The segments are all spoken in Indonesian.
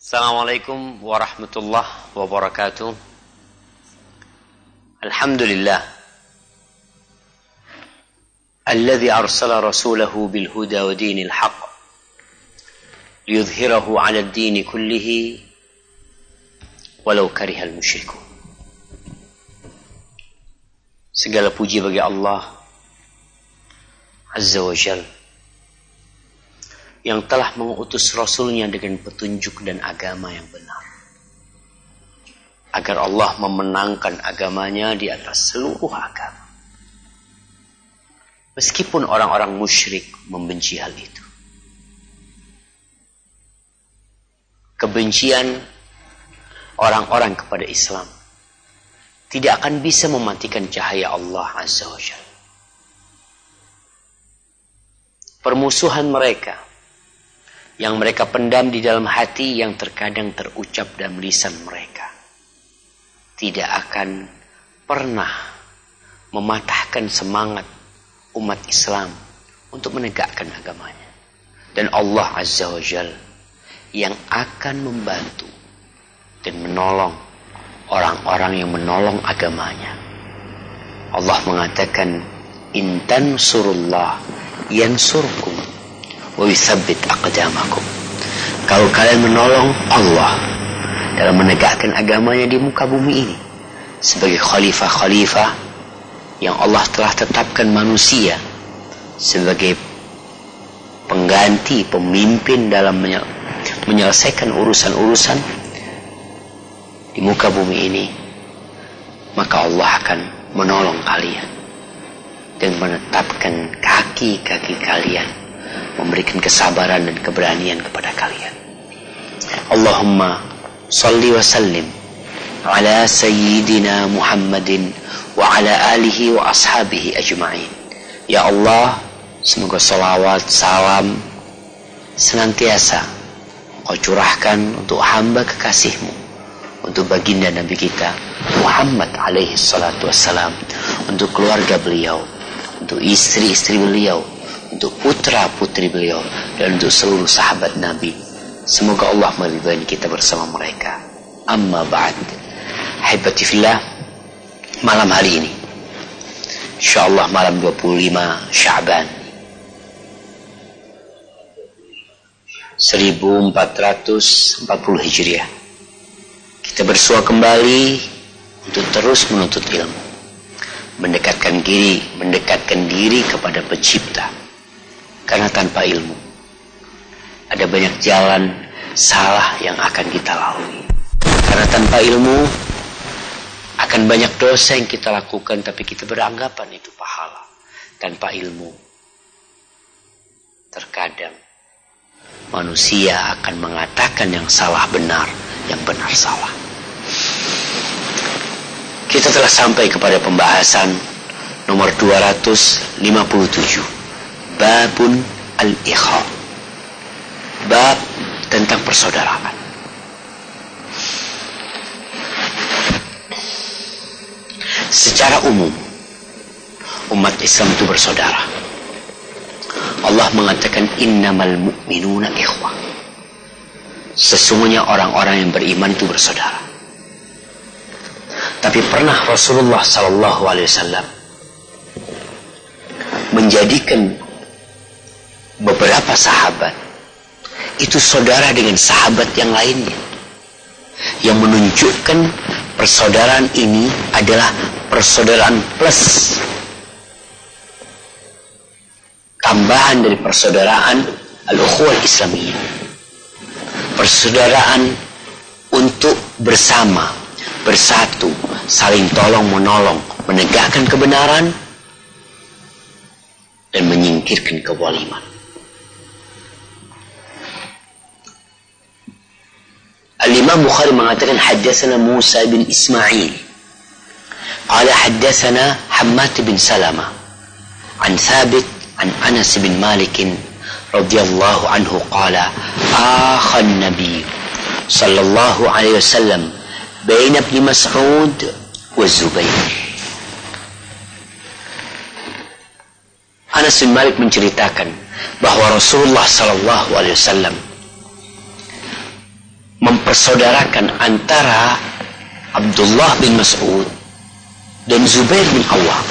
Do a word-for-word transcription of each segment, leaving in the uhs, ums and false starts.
Assalamualaikum warahmatullahi wabarakatuh. Alhamdulillah alladzi arsala rasulahu bil huda wa dinil haqq liyudhhirahu 'ala ad-din kullihi walau karihal musyrikun. Segala puji bagi Allah Azza wa Jalla yang telah mengutus Rasulnya dengan petunjuk dan agama yang benar, agar Allah memenangkan agamanya di atas seluruh agama, meskipun orang-orang musyrik membenci hal itu. Kebencian orang-orang kepada Islam tidak akan bisa mematikan cahaya Allah Azza wa Jalla. Permusuhan mereka yang mereka pendam di dalam hati, yang terkadang terucap dalam lisan mereka, tidak akan pernah mematahkan semangat umat Islam untuk menegakkan agamanya. Dan Allah Azza wa Jalla yang akan membantu dan menolong orang-orang yang menolong agamanya. Allah mengatakan, in tansurullah yansurkum wa yuthabbit aqdamakum. Kalau kalian menolong Allah dalam menegakkan agamanya di muka bumi ini sebagai khalifah-khalifah yang Allah telah tetapkan manusia sebagai pengganti pemimpin dalam menyelesaikan urusan-urusan di muka bumi ini, maka Allah akan menolong kalian dan menetapkan kaki-kaki kalian, memberikan kesabaran dan keberanian kepada kalian. Allahumma salli wa sallim ala sayyidina Muhammadin wa ala alihi wa ashabihi ajma'in. Ya Allah, semoga salawat, salam senantiasa Kau curahkan untuk hamba kekasih-Mu, untuk baginda Nabi kita Muhammad alaihi salatu wassalam, untuk keluarga beliau, untuk istri-istri beliau, untuk putra-putri beliau, dan untuk seluruh sahabat Nabi. Semoga Allah meridai kita bersama mereka. Amma ba'd. Haibati fillah, malam hari ini insyaallah malam dua puluh lima Sya'ban seribu empat ratus empat puluh Hijriah, kita bersua kembali untuk terus menuntut ilmu, mendekatkan diri, mendekatkan diri kepada Pencipta. Karena tanpa ilmu ada banyak jalan salah yang akan kita lalui. Karena tanpa ilmu akan banyak dosa yang kita lakukan, tapi kita beranggapan itu pahala. Tanpa ilmu terkadang manusia akan mengatakan yang salah benar, yang benar salah. Kita telah sampai kepada pembahasan nomor dua ratus lima puluh tujuh, Babun al-Ikha, bab tentang persaudaraan. Secara umum umat Islam itu bersaudara. Allah mengatakan innamal mu'minuna ikhwah. Sesungguhnya orang-orang yang beriman itu bersaudara. Tapi pernah Rasulullah sallallahu alaihi wasallam menjadikan beberapa sahabat itu saudara dengan sahabat yang lainnya, yang menunjukkan persaudaraan ini adalah persaudaraan plus, tambahan dari persaudaraan al-ukhuwah islamiyah, persaudaraan untuk bersama, bersatu, saling tolong menolong, menegakkan kebenaran dan menyingkirkan kezaliman. Al-Imam Bukhari mengatakan haddatsana Musa bin Ismail qala haddatsana Hammad bin Salamah an Thabit an Anas bin Malik radhiyallahu anhu qala akha an-nabi sallallahu alaihi wasallam baina Ibn Mas'ud wa Zubair. Anas bin Malik menceritakan bahwa Rasulullah sallallahu alaihi wasallam mempersaudarakan antara Abdullah bin Mas'ud dan Zubair bin Awwam.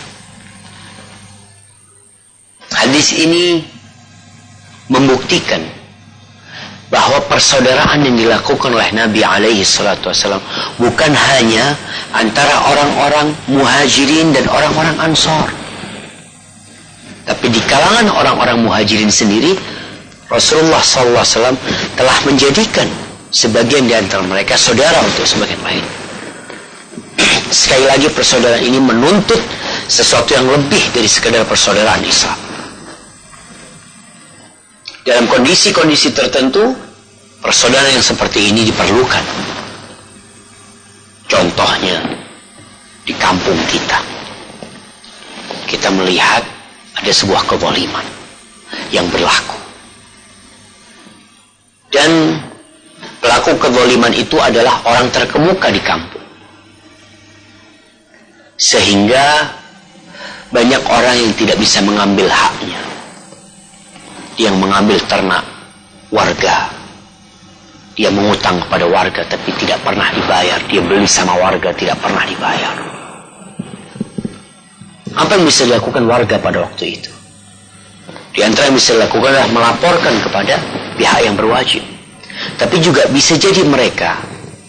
Hadis ini membuktikan bahwa persaudaraan yang dilakukan oleh Nabi alaihi salatu wasallam bukan hanya antara orang-orang muhajirin dan orang-orang ansor, tapi di kalangan orang-orang muhajirin sendiri Rasulullah sallallahu alaihi wasallam telah menjadikan sebagian di antara mereka saudara untuk sebagian lain. Sekali lagi, persaudaraan ini menuntut sesuatu yang lebih dari sekedar persaudaraan Islam. Dalam kondisi-kondisi tertentu, persaudaraan yang seperti ini diperlukan. Contohnya, di kampung kita, kita melihat ada sebuah kezaliman yang berlaku. Dan pelaku kezaliman itu adalah orang terkemuka di kampung. Sehingga banyak orang yang tidak bisa mengambil haknya. Yang mengambil ternak warga. Dia mengutang kepada warga tapi tidak pernah dibayar. Dia beli sama warga tidak pernah dibayar. Apa yang bisa dilakukan warga pada waktu itu? Di antara yang bisa dilakukan adalah melaporkan kepada pihak yang berwajib. Tapi juga bisa jadi mereka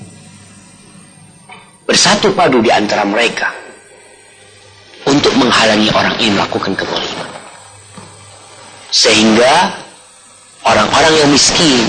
bersatu padu di antara mereka untuk menghalangi orang ini melakukan kezaliman. Sehingga orang-orang yang miskin,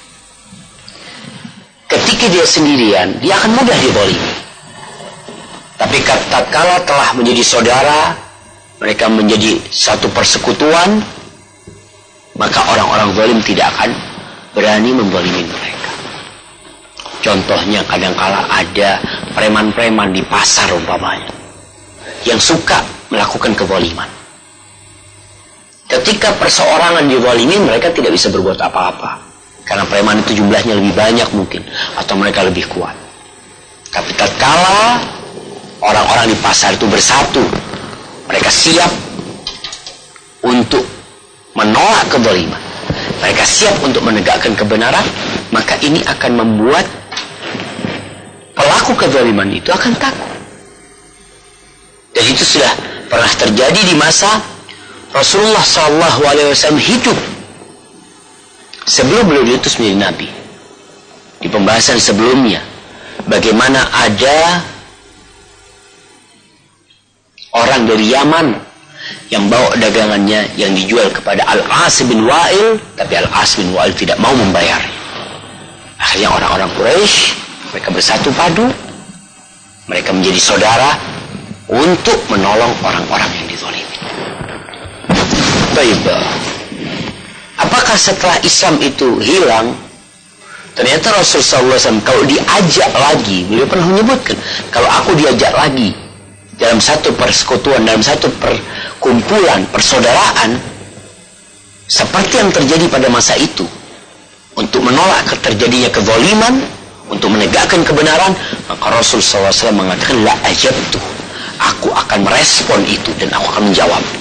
ketika dia sendirian, dia akan mudah dizalimi. Tapi tatkala telah menjadi saudara, mereka menjadi satu persekutuan, maka orang-orang zalim tidak akan berani menzalimi mereka. Contohnya, kadangkala ada preman-preman di pasar umpamanya yang suka melakukan kezaliman. Ketika perseorangan dizalimi, mereka tidak bisa berbuat apa-apa. Karena preman itu jumlahnya lebih banyak mungkin. Atau mereka lebih kuat. Tapi tatkala orang-orang di pasar itu bersatu, mereka siap untuk menolak kezaliman, mereka siap untuk menegakkan kebenaran, maka ini akan membuat pelaku kezaliman itu akan takut. Dan itu sudah pernah terjadi di masa Rasulullah sallallahu alaihi wasallam hidup sebelum beliau diutus menjadi nabi. Di pembahasan sebelumnya, bagaimana ada orang dari Yaman yang bawa dagangannya yang dijual kepada Al-As bin Wa'il, tapi Al-As bin Wa'il tidak mau membayar. Akhirnya orang-orang Quraisy, mereka bersatu padu, mereka menjadi saudara untuk menolong orang-orang yang dizalimi. Baik. Apakah setelah Islam itu hilang? Ternyata Rasulullah sallallahu alaihi wasallam kalau diajak lagi, beliau pernah menyebutkan, kalau aku diajak lagi dalam satu persekutuan, dalam satu perkumpulan, persaudaraan, seperti yang terjadi pada masa itu, untuk menolak terjadinya kezaliman, untuk menegakkan kebenaran, maka Rasul sallallahu alaihi wasallam mengatakan, la ajabtu, aku akan merespon itu dan aku akan menjawabnya.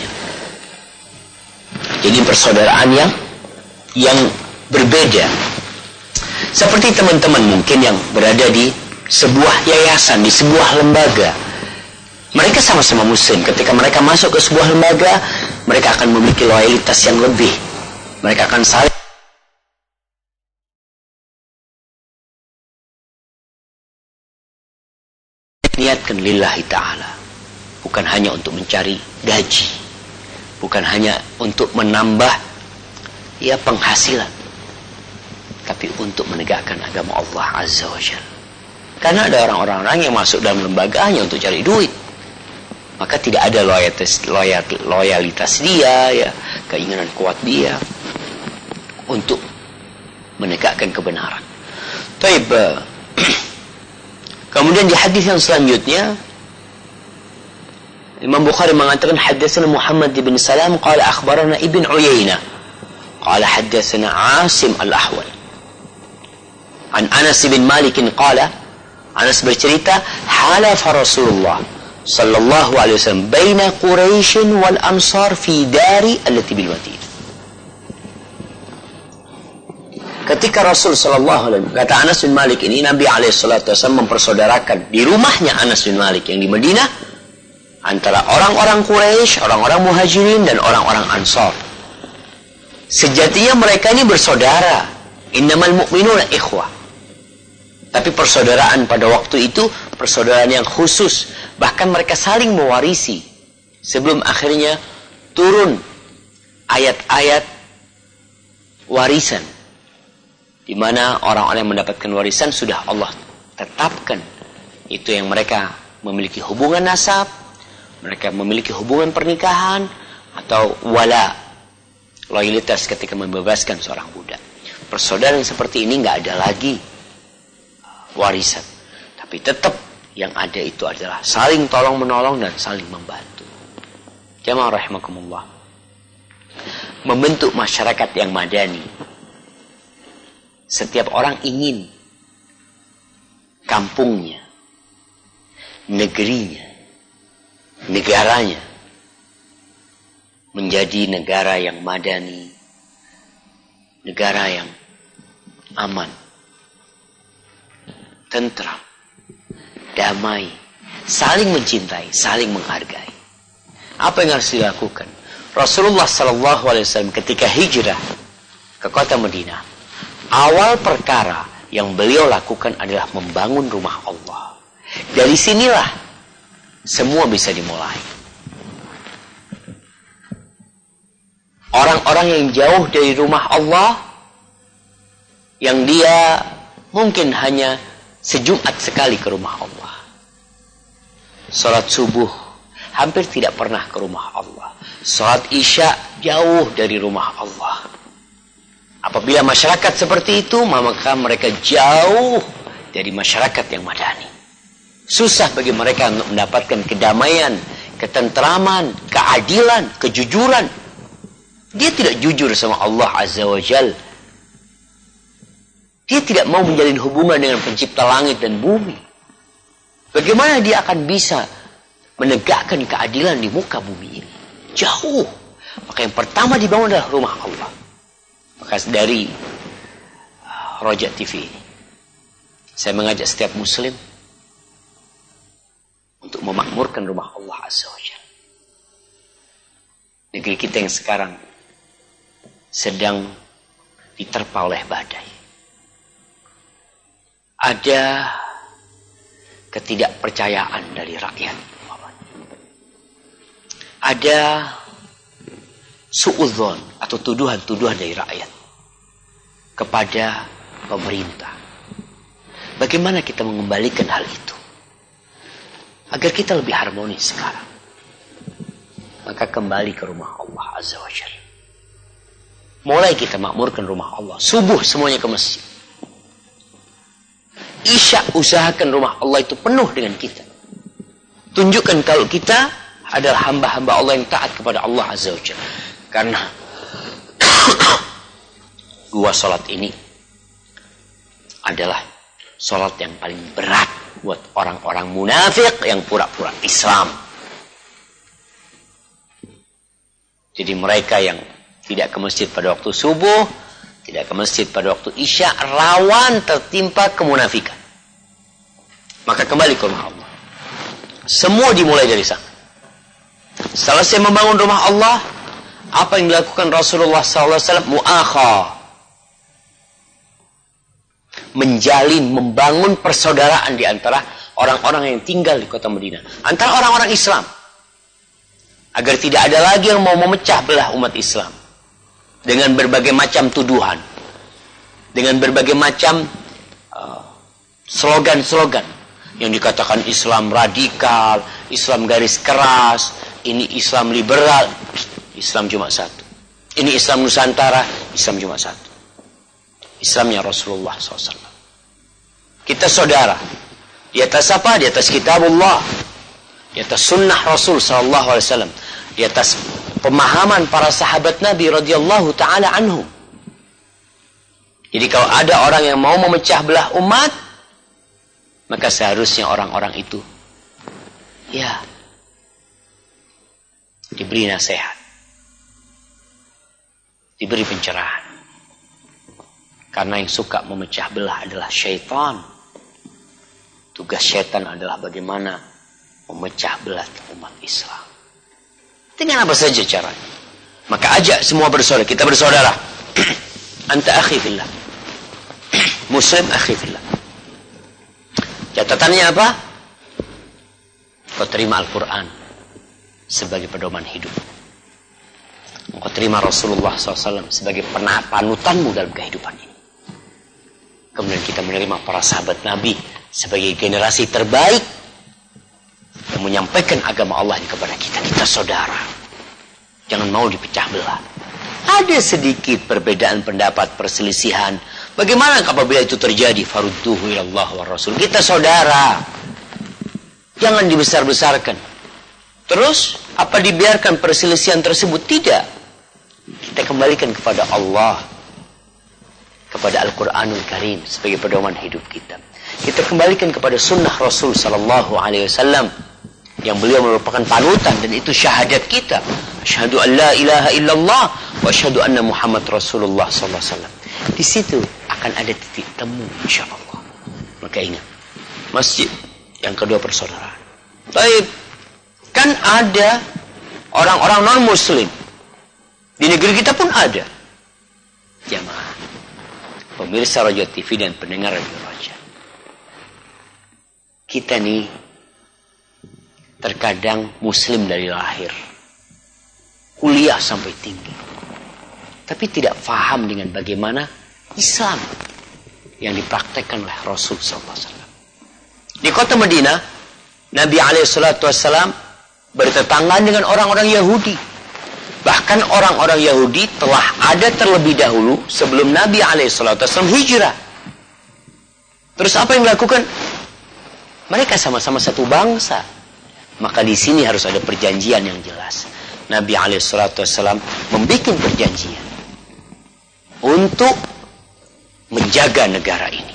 Jadi persaudaraan yang yang berbeda. Seperti teman-teman mungkin yang berada di sebuah yayasan, di sebuah lembaga. Mereka sama-sama muslim. Ketika mereka masuk ke sebuah lembaga, mereka akan memiliki loyalitas yang lebih. Mereka akan saling niatkan lillahi ta'ala. Bukan hanya untuk mencari gaji. Bukan hanya untuk menambah ya penghasilan, tapi untuk menegakkan agama Allah Azza wa Jalla. Karena ada orang-orang yang masuk dalam lembaga hanya untuk cari duit, maka tidak ada loyalitas, loyalitas dia, ya keinginan kuat dia untuk menegakkan kebenaran. Taib. Kemudian di hadis yang selanjutnya, Imam Bukhari mengatakan haddatsana Muhammad bin Salam qala akhbarana Ibn Uyainah qala haddatsana Asim al-Ahwal an Anas bin Malik qala, Anas bercerita, halafa Rasulullah sallallahu alaihi wasallam baina Quraisy wal Ansar fi dari allati bil Madinah. Ketika Rasul Sallallahu Alaihi Wasallam, kata Anas bin Malik ini, Nabi Alaihi Wasallam mempersaudarakan di rumahnya Anas bin Malik yang di Madinah antara orang-orang Quraisy, orang-orang Muhajirin dan orang-orang Ansar. Sejatinya mereka ini bersaudara. Innamal mu'minuna ikhwah. Tapi persaudaraan pada waktu itu persaudaraan yang khusus. Bahkan mereka saling mewarisi sebelum akhirnya turun ayat-ayat warisan, di mana orang-orang yang mendapatkan warisan sudah Allah tetapkan. Itu yang mereka memiliki hubungan nasab, mereka memiliki hubungan pernikahan, atau wala, loyalitas ketika membebaskan seorang budak. Persaudaraan seperti ini nggak ada lagi warisan. Tapi tetap yang ada itu adalah saling tolong menolong dan saling membantu. Jamaah rahimakumullah. Membentuk masyarakat yang madani. Setiap orang ingin kampungnya, negerinya, negaranya menjadi negara yang madani, negara yang aman, tentram, damai, saling mencintai, saling menghargai. Apa yang harus dilakukan? Rasulullah Sallallahu Alaihi Wasallam ketika hijrah ke kota Madinah, awal perkara yang beliau lakukan adalah membangun rumah Allah. Dari sinilah semua bisa dimulai. Orang-orang yang jauh dari rumah Allah, yang dia mungkin hanya sejumat sekali ke rumah Allah, salat subuh hampir tidak pernah ke rumah Allah, salat isya jauh dari rumah Allah. Apabila masyarakat seperti itu, maka mereka jauh dari masyarakat yang madani. Susah bagi mereka untuk mendapatkan kedamaian, ketentraman, keadilan, kejujuran. Dia tidak jujur sama Allah Azza wa Jal. Dia tidak mau menjalin hubungan dengan pencipta langit dan bumi. Bagaimana dia akan bisa menegakkan keadilan di muka bumi ini? Jauh. Maka yang pertama dibangun adalah rumah Allah. Maka dari uh, Roja T V ini, saya mengajak setiap muslim untuk memakmurkan rumah Allah Azza wa Jalla. Negeri kita yang sekarang sedang diterpa oleh badai. Ada ketidakpercayaan dari rakyat. Ada suudzon atau tuduhan-tuduhan dari rakyat kepada pemerintah. Bagaimana kita mengembalikan hal itu agar kita lebih harmonis sekarang? Maka kembali ke rumah Allah Azza wa Jalla. Mulai kita makmurkan rumah Allah. Subuh semuanya ke masjid. Isya usahakan rumah Allah itu penuh dengan kita. Tunjukkan kalau kita adalah hamba-hamba Allah yang taat kepada Allah Azza wa Jalla. Karena dua salat ini adalah salat yang paling berat buat orang-orang munafik yang pura-pura Islam. Jadi mereka yang tidak ke masjid pada waktu subuh, tidak ke masjid pada waktu isya, rawan tertimpa kemunafikan. Maka kembali ke rumah Allah. Semua dimulai dari sana. Selesai membangun rumah Allah, apa yang dilakukan Rasulullah sallallahu alaihi wasallam? Mu'akha. Menjalin, membangun persaudaraan di antara orang-orang yang tinggal di kota Madinah. Antara orang-orang Islam. Agar tidak ada lagi yang mau memecah belah umat Islam. Dengan berbagai macam tuduhan. Dengan berbagai macam uh, slogan-slogan. Yang dikatakan Islam radikal, Islam garis keras, ini Islam liberal. Islam cuma satu. Ini Islam Nusantara, Islam cuma satu. Islamnya Rasulullah shallallahu alaihi wasallam. Kita saudara. Di atas apa? Di atas kitabullah. Di atas sunnah Rasul sallallahu alaihi wasallam. Di atas pemahaman para sahabat Nabi radhiyallahu taala anhum. Jadi kalau ada orang yang mau memecah belah umat, maka seharusnya orang-orang itu ya diberi nasihat, diberi pencerahan. Karena yang suka memecah belah adalah syaitan. Tugas syaitan adalah bagaimana memecah belah umat Islam. Dengan apa saja caranya. Maka ajak semua bersaudara. Kita bersaudara. Anta akhi fillah. Muslim akhi fillah. Catatannya apa? Kau terima Al-Quran sebagai pedoman hidup. Kau terima Rasulullah shallallahu alaihi wasallam sebagai panutanmu dalam kehidupan ini. Kemudian kita menerima para sahabat Nabi sebagai generasi terbaik yang menyampaikan agama Allah kepada kita. Kita saudara. Jangan mau dipecah belah. Ada sedikit perbedaan pendapat, perselisihan. Bagaimana apabila itu terjadi? Farudduhu ilallah wa rasul. Kita saudara. Jangan dibesar-besarkan. Terus, apa dibiarkan perselisihan tersebut? Tidak. Kita kembalikan kepada Allah. Kepada Al-Quranul Karim sebagai pedoman hidup kita. Kita kembalikan kepada sunnah Rasul sallallahu alaihi wasallam yang beliau merupakan panutan, dan itu syahadat kita. Asyhadu an la ilaha illallah wa asyhadu anna Muhammad Rasulullah sallallahu alaihi wasallam. Di situ akan ada titik temu insyaallah. Maka ingat, masjid yang kedua persaudaraan. Baik, kan ada orang-orang non muslim. Di negeri kita pun ada. Jamaah pemirsa Raja T V dan pendengar Radio Raja. Kita nih terkadang muslim dari lahir. Kuliah sampai tinggi. Tapi tidak faham dengan bagaimana Islam yang dipraktekkan oleh Rasul sallallahu alaihi wasallam. Di kota Madinah, Nabi alaihi salatu wasallam bertetanggaan dengan orang-orang Yahudi. Bahkan orang-orang Yahudi telah ada terlebih dahulu sebelum Nabi alaihi salatu wasallam hijrah. Terus apa yang dilakukan? Mereka sama-sama satu bangsa. Maka di sini harus ada perjanjian yang jelas. Nabi alaihi salatu wasallam membuat perjanjian untuk menjaga negara ini.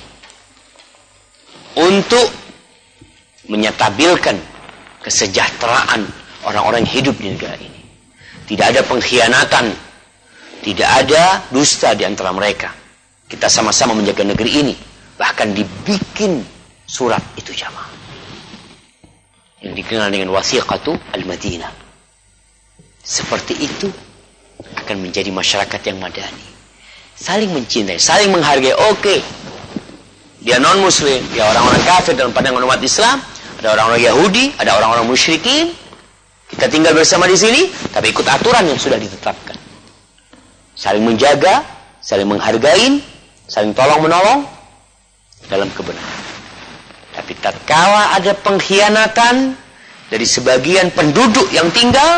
Untuk menyatabilkan kesejahteraan orang-orang yang hidup di negara ini. Tidak ada pengkhianatan, tidak ada dusta di antara mereka. Kita sama-sama menjaga negeri ini. Bahkan dibikin surat itu jamaah, yang dikenal dengan wasiqatu al-Madinah. Seperti itu akan menjadi masyarakat yang madani. Saling mencintai, saling menghargai. Oke, dia non muslim, dia orang-orang kafir dalam pandangan umat Islam. Ada orang-orang Yahudi, ada orang-orang musyrikin. Kita tinggal bersama di sini, tapi ikut aturan yang sudah ditetapkan. Saling menjaga, saling menghargai, saling tolong-menolong dalam kebenaran. Tapi tatkala ada pengkhianatan dari sebagian penduduk yang tinggal,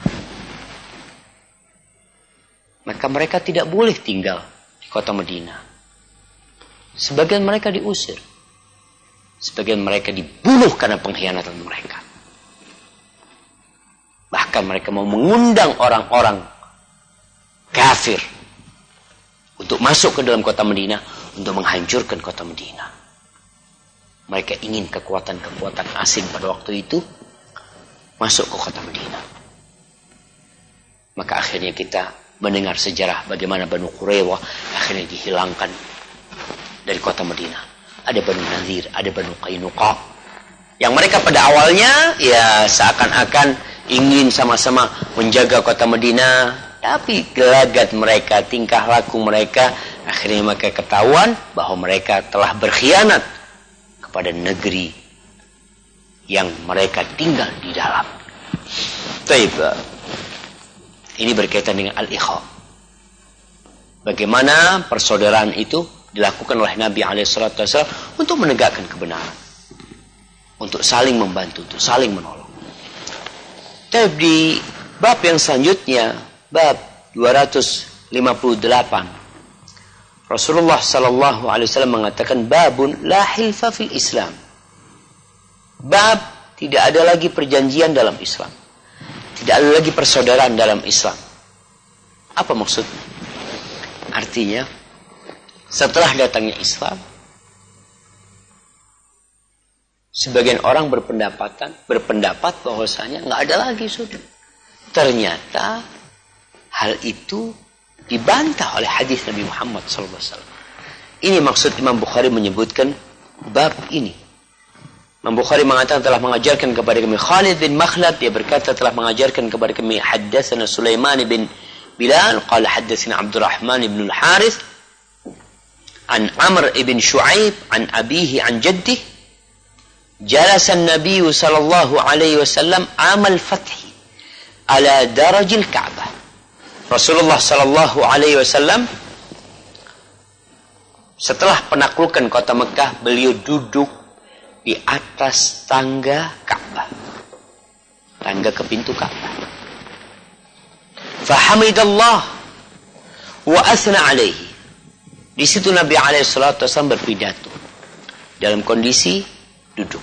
maka mereka tidak boleh tinggal di kota Madinah. Sebagian mereka diusir. Sebagian mereka dibunuh karena pengkhianatan mereka. Bahkan mereka mau mengundang orang-orang kafir untuk masuk ke dalam kota Madinah, untuk menghancurkan kota Madinah. Mereka ingin kekuatan-kekuatan asing pada waktu itu masuk ke kota Madinah. Maka akhirnya kita mendengar sejarah bagaimana Banu Quraidah akhirnya dihilangkan dari kota Madinah. Ada Banu Nadir, ada Banu Qainuqa, yang mereka pada awalnya ya seakan-akan ingin sama-sama menjaga kota Madinah, tapi gelagat mereka, tingkah laku mereka, akhirnya mereka ketahuan bahwa mereka telah berkhianat kepada negeri yang mereka tinggal di dalam. Baik, ini berkaitan dengan al-ikha. Bagaimana persaudaraan itu dilakukan oleh Nabi alaihi salatu wasallam untuk menegakkan kebenaran, untuk saling membantu, untuk saling menolong. Tapi di bab yang selanjutnya, bab dua ratus lima puluh delapan, Rasulullah sallallahu alaihi wasallam mengatakan babun la hilfa fil Islam. Bab tidak ada lagi perjanjian dalam Islam. Tidak ada lagi persaudaraan dalam Islam. Apa maksudnya? Artinya setelah datangnya Islam, sebagian orang berpendapatan, berpendapat bahwasanya nggak ada lagi sudah. Ternyata hal itu dibantah oleh hadis Nabi Muhammad sallallahu alaihi wasallam. Ini maksud Imam Bukhari menyebutkan bab ini. Imam Bukhari mengatakan telah mengajarkan kepada kami Khalid bin Makhlad, dia berkata telah mengajarkan kepada kami haddatsana Sulaiman bin Bilal qala haddatsana Abdurrahman bin Al-Harith an Amr ibn Shu'aib an abihi an jaddih jalasa an-nabiy sallallahu alaihi wasallam amal fath ala darajil Ka'bah. Rasulullah sallallahu alaihi wasallam setelah penaklukan kota Mekah, beliau duduk di atas tangga Ka'bah. Tangga ke pintu Ka'bah. Fahamidallah wa athna alaihi. Di situ Nabi alaihi salatu wasallam berpidato dalam kondisi duduk.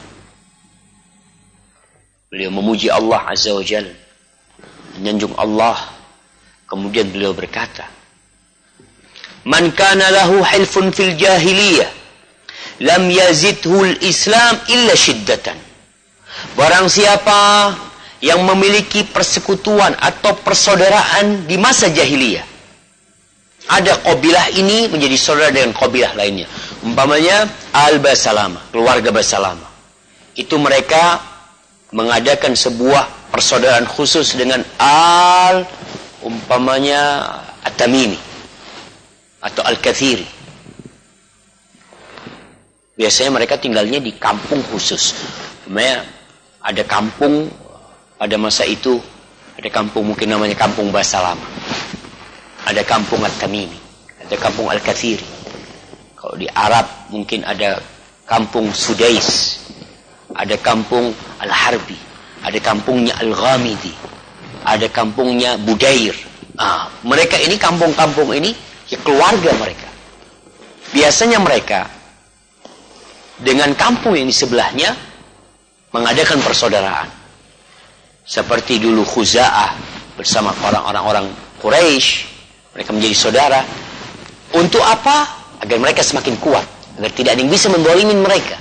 Beliau memuji Allah azza wa jalla, menyanjung Allah. Kemudian beliau berkata, man kana lahu hilfun fil jahiliyah lam yazidhu al-islam illa shiddatan. Barang siapa yang memiliki persekutuan atau persaudaraan di masa jahiliyah, ada kabilah ini menjadi saudara dengan kabilah lainnya, umpamanya Al-Basalama, keluarga Basalama, itu mereka mengadakan sebuah persaudaraan khusus dengan Al, umpamanya At-Tamimi atau Al-Kathiri. Biasanya mereka tinggalnya di kampung khusus. Umpamanya ada kampung pada masa itu, ada kampung mungkin namanya kampung Basalama, ada kampung At-Tamimi, ada kampung Al-Kathiri. Kalau di Arab mungkin ada kampung Sudais, ada kampung Al-Harbi, ada kampungnya Al-Ghamidi, ada kampungnya Budair. Ah, mereka ini kampung-kampung ini ya keluarga mereka. Biasanya mereka dengan kampung yang di sebelahnya mengadakan persaudaraan. Seperti dulu Khuza'ah bersama orang-orang orang Quraisy, mereka menjadi saudara. Untuk apa? Agar mereka semakin kuat, agar tidak ada yang bisa mendolimin mereka.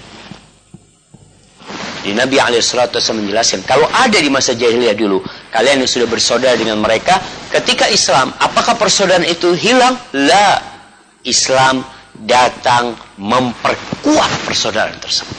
Jadi Nabi alaihi salatu wasallam menjelaskan, kalau ada di masa jahiliyah dulu, kalian yang sudah bersaudara dengan mereka, ketika Islam, apakah persaudaraan itu hilang? La. Islam datang memperkuat persaudaraan tersebut.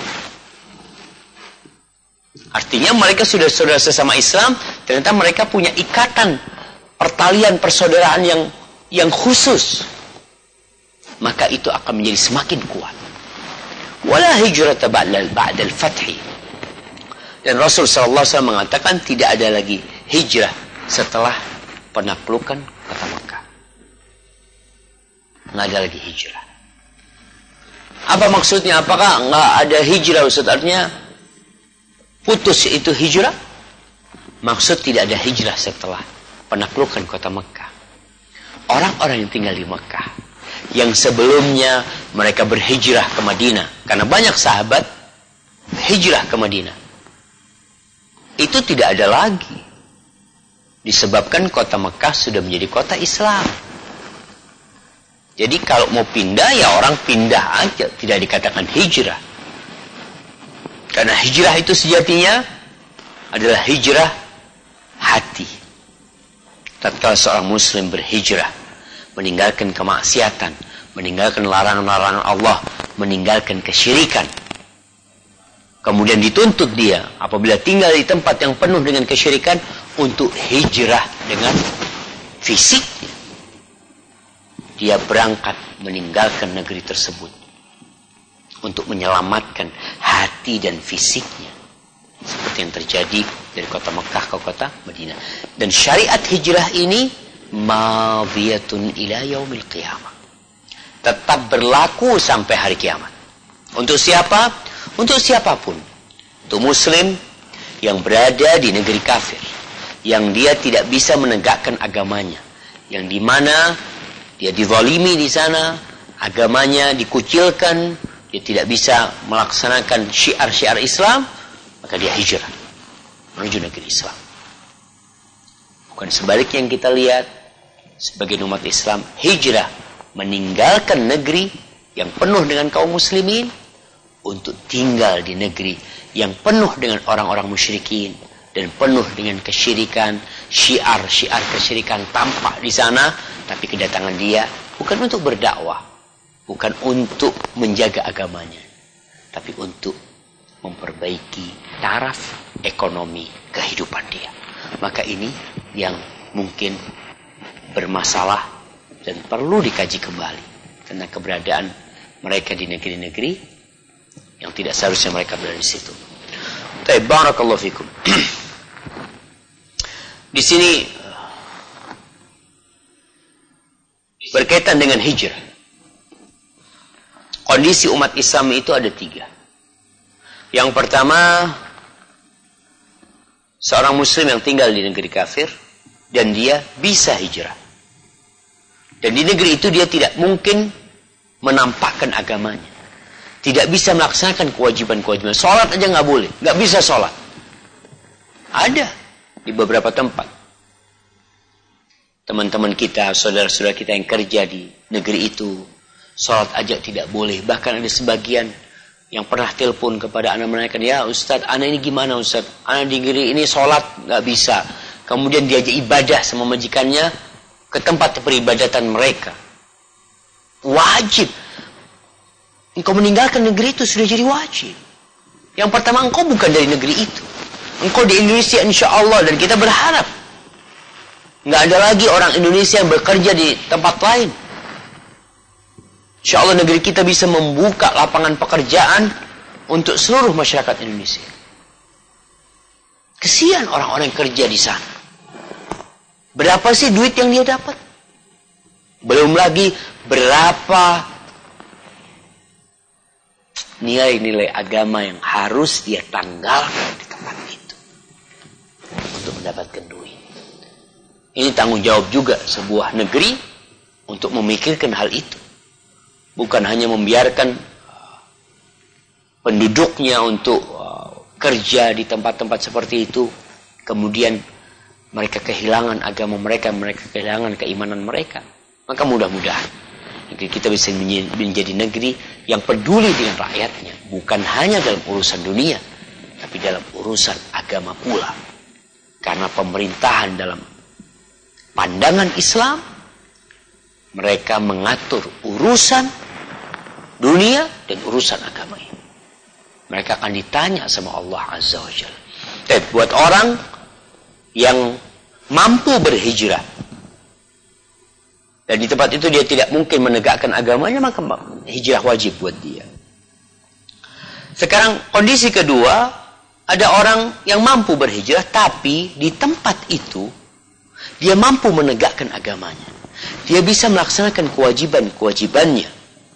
Artinya mereka sudah saudara sesama Islam, ternyata mereka punya ikatan pertalian persaudaraan yang yang khusus. Maka itu akan menjadi semakin kuat. Wala hijrata ba'dal fathi. Dan Rasul sallallahu alaihi wasallam mengatakan tidak ada lagi hijrah setelah penaklukan kota Mekah. Nggak ada lagi hijrah. Apa maksudnya? Apakah nggak ada hijrah? Ustaz, artinya putus itu hijrah? Maksud tidak ada hijrah setelah penaklukan kota Mekah. Orang-orang yang tinggal di Mekah, yang sebelumnya mereka berhijrah ke Madinah, karena banyak sahabat hijrah ke Madinah, itu tidak ada lagi, disebabkan kota Mekah sudah menjadi kota Islam. Jadi kalau mau pindah, ya orang pindah aja, tidak dikatakan hijrah. Karena hijrah itu sejatinya adalah hijrah hati. Tatkala seorang muslim berhijrah, meninggalkan kemaksiatan, meninggalkan larangan-larangan Allah, meninggalkan kesyirikan, kemudian dituntut dia apabila tinggal di tempat yang penuh dengan kesyirikan untuk hijrah dengan fisiknya. Dia berangkat meninggalkan negeri tersebut untuk menyelamatkan hati dan fisiknya, seperti yang terjadi dari kota Mekah ke kota Madinah. Dan syariat hijrah ini madiyatun ila yaumil qiyamah, tetap berlaku sampai hari kiamat. Untuk siapa? Untuk siapapun. Untuk muslim yang berada di negeri kafir, yang dia tidak bisa menegakkan agamanya, yang di mana dia dizalimi di sana, agamanya dikucilkan, dia tidak bisa melaksanakan syiar-syiar Islam, maka dia hijrah menuju negeri Islam. Bukan sebaliknya yang kita lihat, sebagai umat Islam, hijrah meninggalkan negeri yang penuh dengan kaum muslimin untuk tinggal di negeri yang penuh dengan orang-orang musyrikin dan penuh dengan kesyirikan. Syiar-syiar kesyirikan tampak di sana, tapi kedatangan dia bukan untuk berdakwah, Bukan untuk menjaga agamanya, tapi untuk memperbaiki taraf ekonomi kehidupan dia. Maka ini yang mungkin bermasalah dan perlu dikaji kembali tentang keberadaan mereka di negeri-negeri yang tidak seharusnya mereka berada di situ. Baik, barakallahu fikum. Di sini berkaitan dengan hijrah. Kondisi umat Islam itu ada tiga. Yang pertama, seorang muslim yang tinggal di negeri kafir dan dia bisa hijrah. Dan di negeri itu dia tidak mungkin menampakkan agamanya. Tidak bisa melaksanakan kewajiban-kewajiban. Sholat aja nggak boleh. Nggak bisa sholat. Ada di beberapa tempat. Teman-teman kita, saudara-saudara kita yang kerja di negeri itu, sholat aja tidak boleh. Bahkan ada sebagian yang pernah telepon kepada anak mereka, ya Ustaz, anak ini gimana Ustaz? Anak di negeri ini sholat nggak bisa. Kemudian diajak ibadah sama majikannya ke tempat peribadatan mereka. Wajib. Engkau meninggalkan negeri itu sudah jadi wajib. Yang pertama, engkau bukan dari negeri itu. Engkau di Indonesia insya Allah, dan kita berharap nggak ada lagi orang Indonesia yang bekerja di tempat lain. Insya Allah negeri kita bisa membuka lapangan pekerjaan untuk seluruh masyarakat Indonesia. Kesian orang-orang yang kerja di sana. Berapa sih duit yang dia dapat? Belum lagi berapa nilai-nilai agama yang harus dia tanggalkan di tempat itu untuk mendapatkan duit. Ini tanggung jawab juga sebuah negeri untuk memikirkan hal itu. Bukan hanya membiarkan penduduknya untuk kerja di tempat-tempat seperti itu, kemudian mereka kehilangan agama mereka, mereka kehilangan keimanan mereka. Maka mudah-mudahan negeri kita bisa menjadi negeri yang peduli dengan rakyatnya, bukan hanya dalam urusan dunia, tapi dalam urusan agama pula. Karena pemerintahan dalam pandangan Islam, mereka mengatur urusan dunia dan urusan agama ini. Mereka akan ditanya sama Allah Azza wa Jalla. Tapi buat orang yang mampu berhijrah, dan di tempat itu dia tidak mungkin menegakkan agamanya, maka hijrah wajib buat dia. Sekarang kondisi kedua, ada orang yang mampu berhijrah, tapi di tempat itu dia mampu menegakkan agamanya. Dia bisa melaksanakan kewajiban-kewajibannya.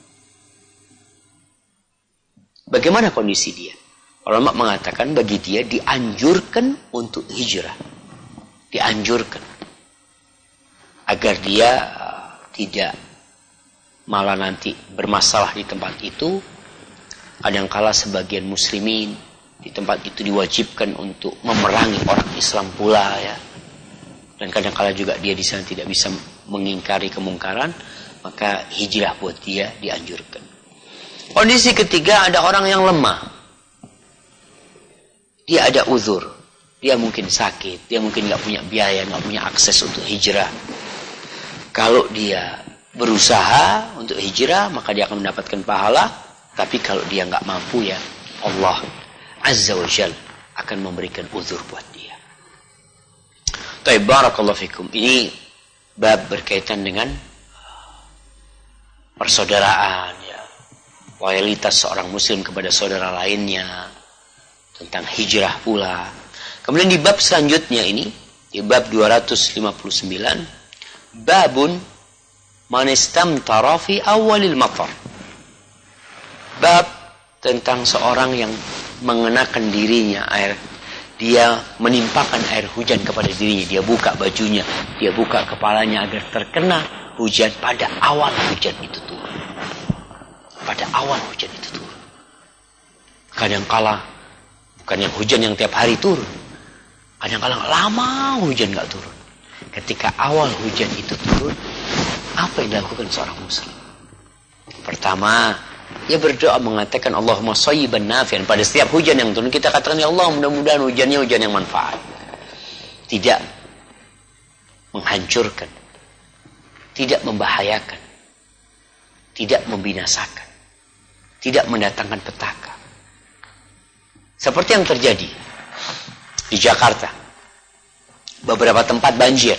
Bagaimana kondisi dia? Ulama mengatakan bagi dia dianjurkan untuk hijrah. Dianjurkan. Agar dia tidak malah nanti bermasalah di tempat itu. Kadangkala sebagian muslimin di tempat itu diwajibkan untuk memerangi orang Islam pula, ya. Dan kadangkala juga dia di sana tidak bisa mengingkari kemungkaran, maka hijrah buat dia dianjurkan. Kondisi ketiga, ada orang yang lemah. Dia ada uzur. Dia mungkin sakit, dia mungkin nggak punya biaya, nggak punya akses untuk hijrah. Kalau dia berusaha untuk hijrah, maka dia akan mendapatkan pahala. Tapi kalau dia nggak mampu, ya Allah Azza wa Jal akan memberikan uzur buat dia. Taib, barakallahu fikum. Ini bab berkaitan dengan persaudaraan, ya. Loyalitas seorang muslim kepada saudara lainnya. Tentang hijrah pula. Kemudian di bab selanjutnya ini, di bab dua ratus lima puluh sembilan, babun man istamtara fi awalil matar. Bab tentang seorang yang mengenakan dirinya air, dia menimpakan air hujan kepada dirinya, dia buka bajunya, dia buka kepalanya agar terkena hujan pada awal hujan itu turun. Pada awal hujan itu turun. Kadangkala bukan yang hujan yang tiap hari turun. Kadang-kadang lama hujan nggak turun. Ketika awal hujan itu turun, apa yang dilakukan seorang muslim? Pertama, dia berdoa mengatakan Allahumma shayyiban nafi'an. Pada setiap hujan yang turun kita katakan, ya Allah, mudah-mudahan hujannya hujan yang manfaat. Tidak menghancurkan, tidak membahayakan, tidak membinasakan, tidak mendatangkan petaka. Seperti yang terjadi di Jakarta. Beberapa tempat banjir.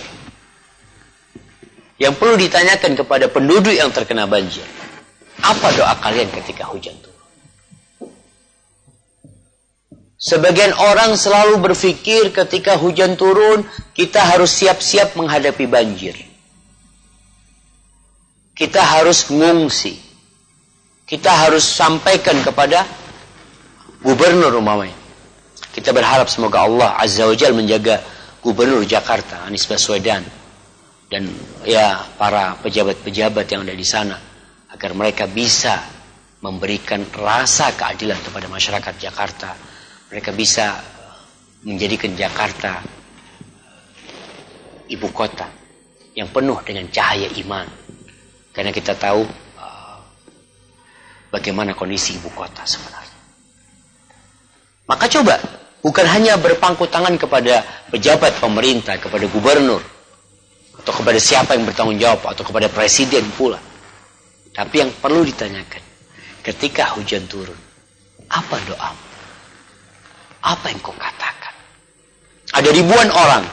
Yang perlu ditanyakan kepada penduduk yang terkena banjir. Apa doa kalian ketika hujan turun? Sebagian orang selalu berpikir ketika hujan turun, kita harus siap-siap menghadapi banjir. Kita harus mengungsi. Kita harus sampaikan kepada gubernur umpamanya. Kita berharap semoga Allah Azza wa Jalla menjaga gubernur Jakarta, Anies Baswedan, dan ya para pejabat-pejabat yang ada di sana, agar mereka bisa memberikan rasa keadilan kepada masyarakat Jakarta. Mereka bisa menjadikan Jakarta ibu kota yang penuh dengan cahaya iman. Karena kita tahu uh, bagaimana kondisi ibu kota sebenarnya. Maka coba, bukan hanya berpangku tangan kepada pejabat pemerintah, kepada gubernur, atau kepada siapa yang bertanggung jawab, atau kepada presiden pula. Tapi yang perlu ditanyakan, ketika hujan turun, apa doamu? Apa yang kau katakan? Ada ribuan orang,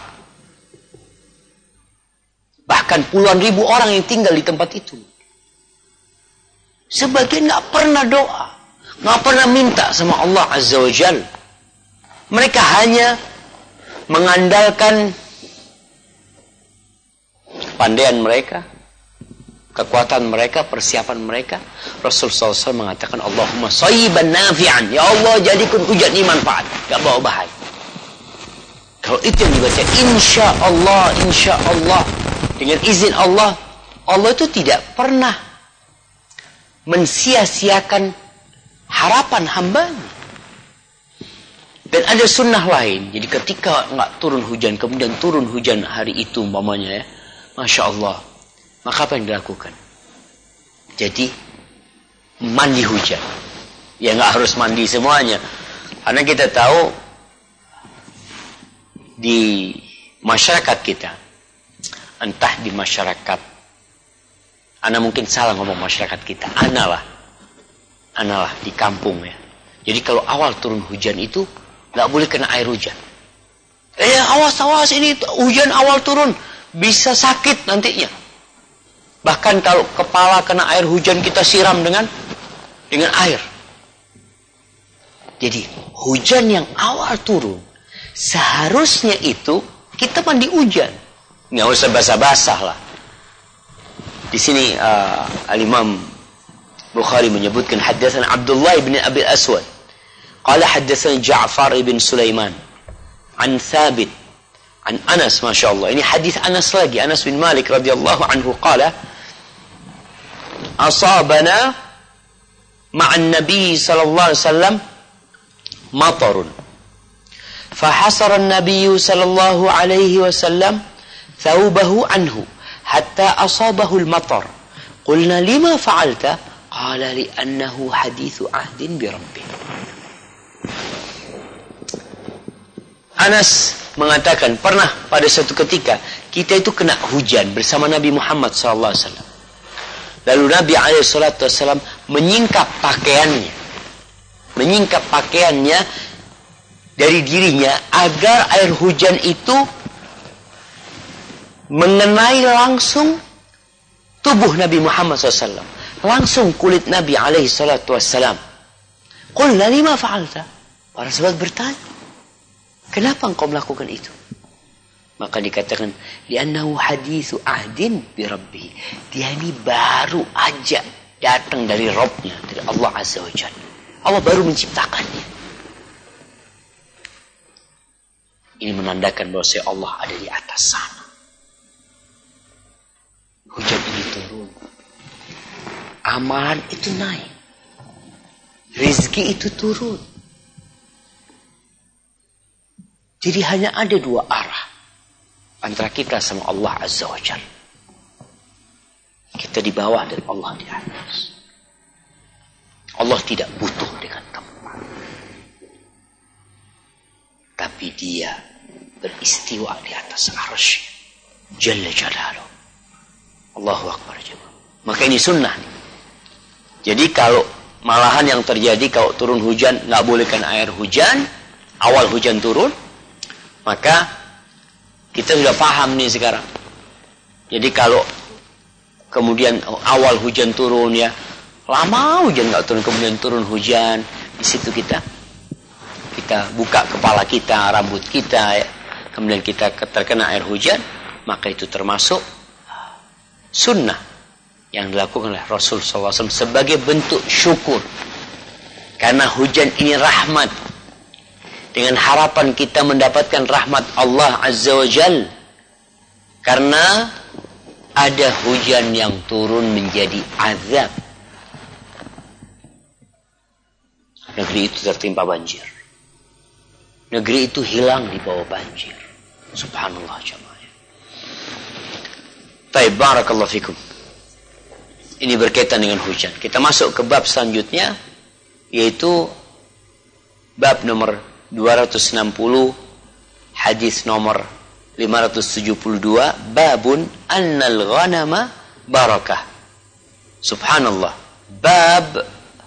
bahkan puluhan ribu orang yang tinggal di tempat itu. Sebagian gak pernah doa, gak pernah minta sama Allah Azza wa Jalla. Mereka hanya mengandalkan kepandaian mereka, kekuatan mereka, persiapan mereka. Rasul sallallahu alaihi wasallam mengatakan, Allahumma shayyiban nafi'an. Ya Allah, jadikan hujan ini manfaat, gak bawa bahaya. Kalau itu yang dibaca, insya Allah, insya Allah, dengan izin Allah, Allah itu tidak pernah mensia-siakan harapan hambanya. Dan ada sunnah lain. Jadi ketika nggak turun hujan, kemudian turun hujan hari itu umpamanya ya, Masya Allah, maka apa yang dilakukan? Jadi mandi hujan. Ya nggak harus mandi semuanya, karena kita tahu di masyarakat kita, entah di masyarakat, ana mungkin salah ngomong masyarakat kita, ana lah, ana lah di kampung ya. Jadi kalau awal turun hujan itu nggak boleh kena air hujan. Eh awas awas, ini hujan awal turun bisa sakit nantinya. Bahkan kalau kepala kena air hujan kita siram dengan dengan air. Jadi hujan yang awal turun seharusnya itu kita mandi hujan, nggak usah basah-basah lah. Di sini uh, Al-Imam Bukhari menyebutkan haddatsana Abdullah bin Abi Aswad qala haddatsana Ja'far bin Sulaiman an Thabit an Anas, masyaallah. Ini hadis Anas lagi, Anas bin Malik radhiyallahu anhu qala asabana ma'an nabi sallallahu alaihi wasallam matarun fahasara an-nabiy sallallahu alaihi wasallam thawbahu anhu hatta asabahu al-matar. Qulna lima fa'alta? Qala li'annahu hadithu ahdin bi rabbih. Anas mengatakan, pernah pada suatu ketika kita itu kena hujan bersama Nabi Muhammad sallallahu alaihi wasallam. Lalu Nabi alaihi salatu wasallam menyingkap pakaiannya. Menyingkap pakaiannya dari dirinya agar air hujan itu mengenai langsung tubuh Nabi Muhammad sallallahu alaihi wasallam, langsung kulit Nabi alaihi salatu wassalam. Qulna lima fa'alta? Para sahabat bertanya, kenapa engkau melakukan itu? Maka dikatakan, li'annahu hadithu ahdin bi rabbih. Dia ini baru aja datang dari Rabbnya, dari Allah Azza wa Jalla. Allah baru menciptakannya. Ini menandakan bahwa Allah ada di atas sana. Hujan ini turun, amalan itu naik, rezeki itu turun. Jadi hanya ada dua arah antara kita sama Allah Azza wa Jalla. Kita di bawah dan Allah di atas. Allah tidak butuh dengan tempat, tapi Dia beristiwa di atas arsy Jalla Jalaluh. Allahu Akbar jemaah. Maka ini sunnah nih. Jadi kalau malahan yang terjadi kalau turun hujan, nggak bolehkan air hujan, awal hujan turun, maka kita sudah paham nih sekarang. Jadi kalau kemudian awal hujan turun ya, lama hujan nggak turun, kemudian turun hujan, di situ kita kita buka kepala kita, rambut kita, ya, kemudian kita terkena air hujan, maka itu termasuk sunnah yang dilakukan oleh Rasul sallallahu alaihi wasallam sebagai bentuk syukur. Karena hujan ini rahmat. Dengan harapan kita mendapatkan rahmat Allah Azza wa Jal. Karena ada hujan yang turun menjadi azab. Negeri itu tertimpa banjir. Negeri itu hilang di bawah banjir. Subhanallah jamaah. Baik, barakallahu fikum. Ini berkaitan dengan hujan. Kita masuk ke bab selanjutnya, yaitu bab nomor dua ratus enam puluh, hadis nomor lima ratus tujuh puluh dua, babun annal ghanama barakah. Subhanallah. Bab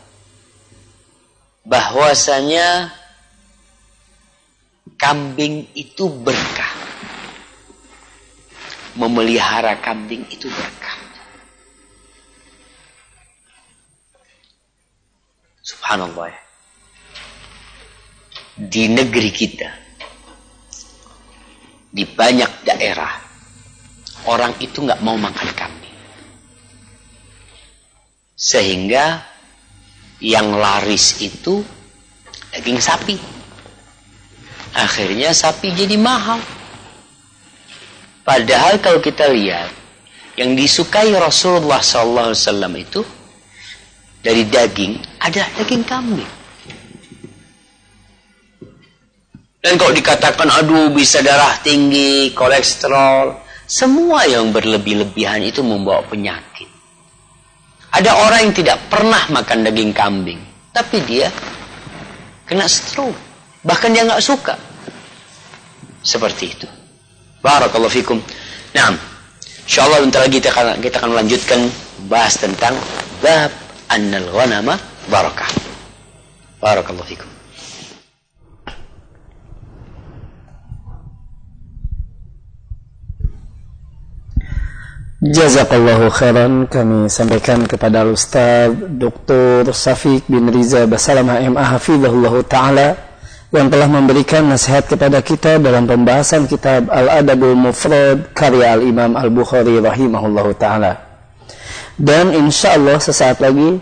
bahwasanya kambing itu berkah. Memelihara kambing itu berkah. Subhanallah ya. Di negeri kita, di banyak daerah, orang itu nggak mau makan kambing. Sehingga yang laris itu daging sapi. Akhirnya sapi jadi mahal. Padahal kalau kita lihat, yang disukai Rasulullah sallallahu alaihi wasallam itu dari daging adalah daging kambing. Dan kalau dikatakan aduh bisa darah tinggi, kolesterol, semua yang berlebih-lebihan itu membawa penyakit. Ada orang yang tidak pernah makan daging kambing, tapi dia kena stroke, bahkan dia nggak suka. Seperti itu. Barakallahu fikum. Nah, insyaallah bentar lagi kita akan, kita akan melanjutkan bahas tentang bab annal ghanama barakah. Barakallahu fikum. Jazakallahu khairan, kami sampaikan kepada Al-Ustaz Doktor Syafiq bin Riza Basalamah M A Hafizahullah Ta'ala yang telah memberikan nasihat kepada kita dalam pembahasan kitab Al-Adabul Mufrad karya Al-Imam Al-Bukhari rahimahullah ta'ala. Dan insya Allah sesaat lagi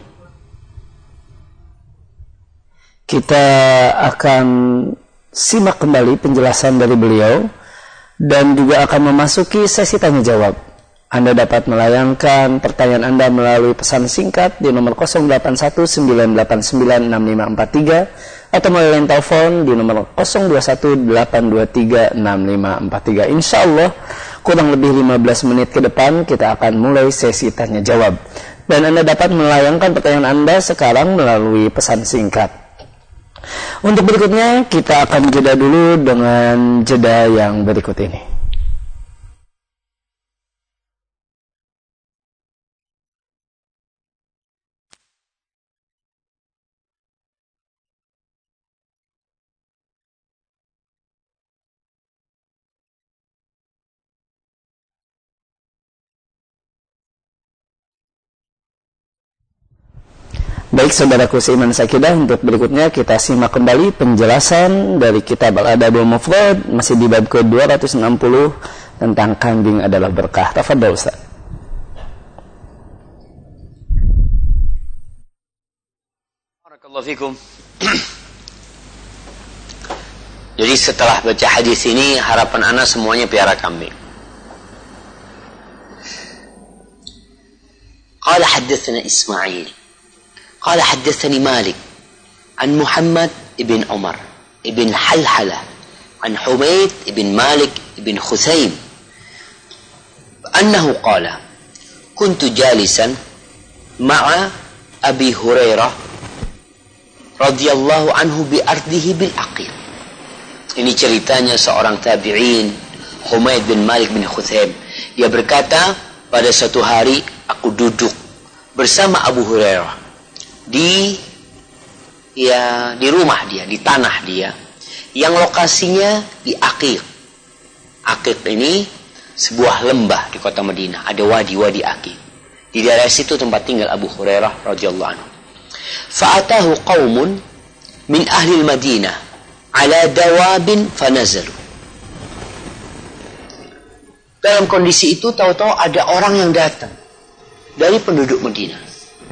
kita akan simak kembali penjelasan dari beliau dan juga akan memasuki sesi tanya jawab. Anda dapat melayangkan pertanyaan Anda melalui pesan singkat di nomor nol delapan satu sembilan delapan sembilan enam lima empat tiga atau melalui telepon di nomor nol dua satu delapan dua tiga enam lima empat tiga. Insya Allah kurang lebih lima belas menit ke depan kita akan mulai sesi tanya jawab. Dan Anda dapat melayangkan pertanyaan Anda sekarang melalui pesan singkat. Untuk berikutnya kita akan jeda dulu dengan jeda yang berikut ini. Baik saudaraku seiman sakidah, untuk berikutnya kita simak kembali penjelasan dari kitab Al-Adabul Mufrad masih di bab ke dua ratus enam puluh tentang kambing adalah berkah. Tafadhol Ustaz. Barakallahu fikum. Jadi setelah baca hadis ini harapan ana semuanya piara kambing. Qala haddatsana Ismail قال حدثني مالك عن محمد بن عمر بن حلحلة عن حميد بن مالك بن خثيم أنه قال كنت جالسا مع أبي هريرة رضي الله عنه بأرضه بالعقيل. Ini ceritanya seorang tabi'in, Humaid bin Malik bin Khuthaim. Dia berkata, pada suatu hari aku duduk bersama Abu Hurairah di ya di rumah dia, di tanah dia, yang lokasinya di Aqiq. Aqiq ini sebuah lembah di kota Madinah, ada wadi-wadi Aqiq. Di daerah situ tempat tinggal Abu Hurairah radhiyallahu anhu. Fa'atahu qaumun min ahli Madinah ala dawabin fanazalu. Dalam kondisi itu tahu-tahu ada orang yang datang dari penduduk Madinah.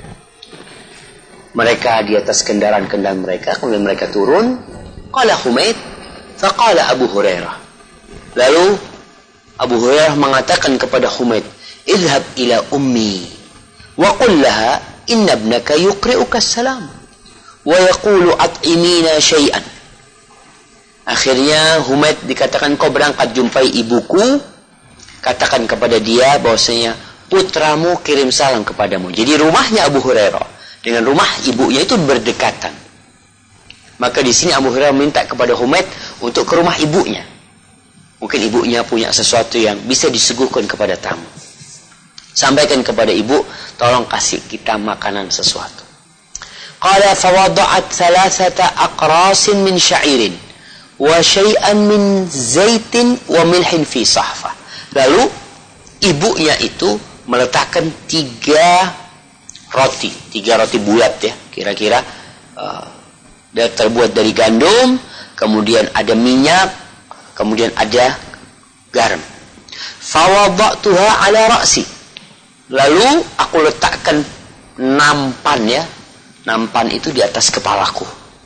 Mereka di atas kendaraan-kendaraan mereka, kemudian mereka turun. Qala Humaid, faqala Abu Hurairah. Lalu Abu Hurairah mengatakan kepada Humaid, "Idhhab ila ummi wa qul laha inna ibnaka yuqri'uka as-salam wa yaqulu at'imina syai'an." Akhirnya Humaid dikatakan, "Kau berangkat jumpai ibuku, katakan kepada dia bahwasanya putramu kirim salam kepadamu." Jadi rumahnya Abu Hurairah dengan rumah ibunya itu berdekatan. Maka di sini Abu Hurairah minta kepada Humaid untuk ke rumah ibunya. Mungkin ibunya punya sesuatu yang bisa disuguhkan kepada tamu. Sampaikan kepada ibu, tolong kasih kita makanan sesuatu. Qala fawada'at thalathata aqrasin min sya'irin wa syai'an min zaitin wa milhin fi sahfah. Lalu ibunya itu meletakkan tiga roti, tiga roti bulat ya, kira-kira uh, dia terbuat dari gandum, kemudian ada minyak, kemudian ada garam. Fawada'tuha ala ra'si. Lalu aku letakkan nampan ya, nampan itu di atas kepalaku.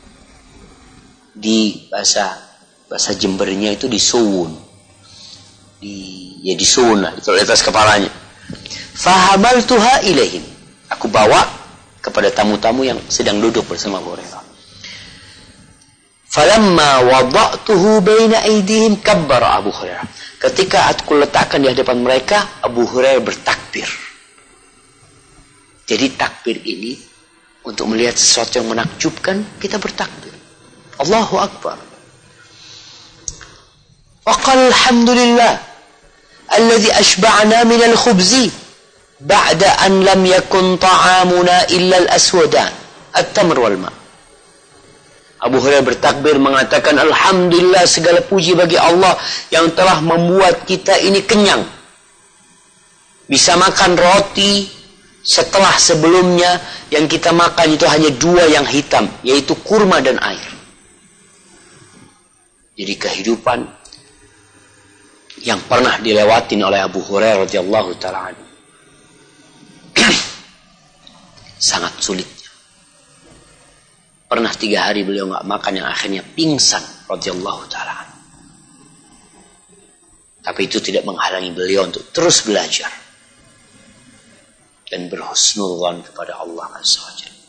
Di bahasa bahasa Jembernya itu disuwun. Di ya disuwun lah, itu di atas kepalanya. Fahamaltuha ilaihim. Aku bawa kepada tamu-tamu yang sedang duduk bersama Abu Hurairah. Falamma wada'tuhu baina aydihim kabbara Abu Hurairah. Ketika aku letakkan di hadapan mereka, Abu Hurairah bertakbir. Jadi takbir ini untuk melihat sesuatu yang menakjubkan, kita bertakbir. Allahu Akbar. Wa qala alhamdulillah alladhi ashba'na min al-khubzi ba'da an lam yakun ta'amuna illa al-aswadan at-tamr wal ma'. Abu Hurairah bertakbir mengatakan, alhamdulillah, segala puji bagi Allah yang telah membuat kita ini kenyang. Bisa makan roti setelah sebelumnya yang kita makan itu hanya dua yang hitam, yaitu kurma dan air. Jadi kehidupan yang pernah dilewatin oleh Abu Hurairah radhiyallahu ta'ala anhu sangat sulit. Pernah tiga hari beliau nggak makan yang akhirnya pingsan radhiyallahu ta'ala anhu. Tapi itu tidak menghalangi beliau untuk terus belajar dan berhusnudzan kepada Allah Azza wa Jalla.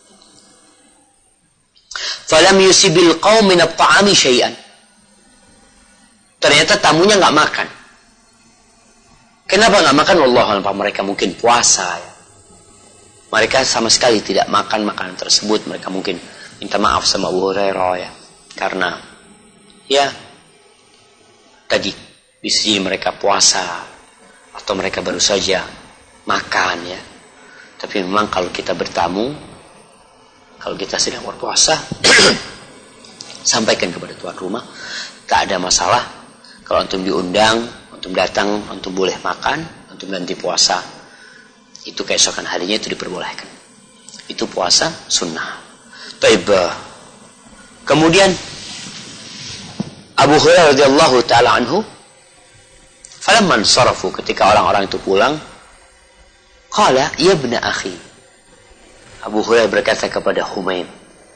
Falam yusibil qaum min at-ta'ami syai'an. Ternyata tamunya nggak makan. Kenapa nggak makan? Wallahu a'lam, mereka mungkin puasa ya. Mereka sama sekali tidak makan makanan tersebut. Mereka mungkin minta maaf sama Abu Hurairah ya, karena ya tadi bisa jadi mereka puasa atau mereka baru saja makan ya. Tapi memang kalau kita bertamu, kalau kita sedang berpuasa, sampaikan kepada tuan rumah, tak ada masalah. Kalau antum diundang, antum datang, antum boleh makan, antum nanti puasa. Itu keesokan harinya itu diperbolehkan. Itu puasa sunnah. Taib. Kemudian Abu Hurairah radhiyallahu taala anhu, falamman sarafu, ketika orang-orang itu pulang, qala ya ibna akhi. Abu Hurairah berkata kepada Humaid,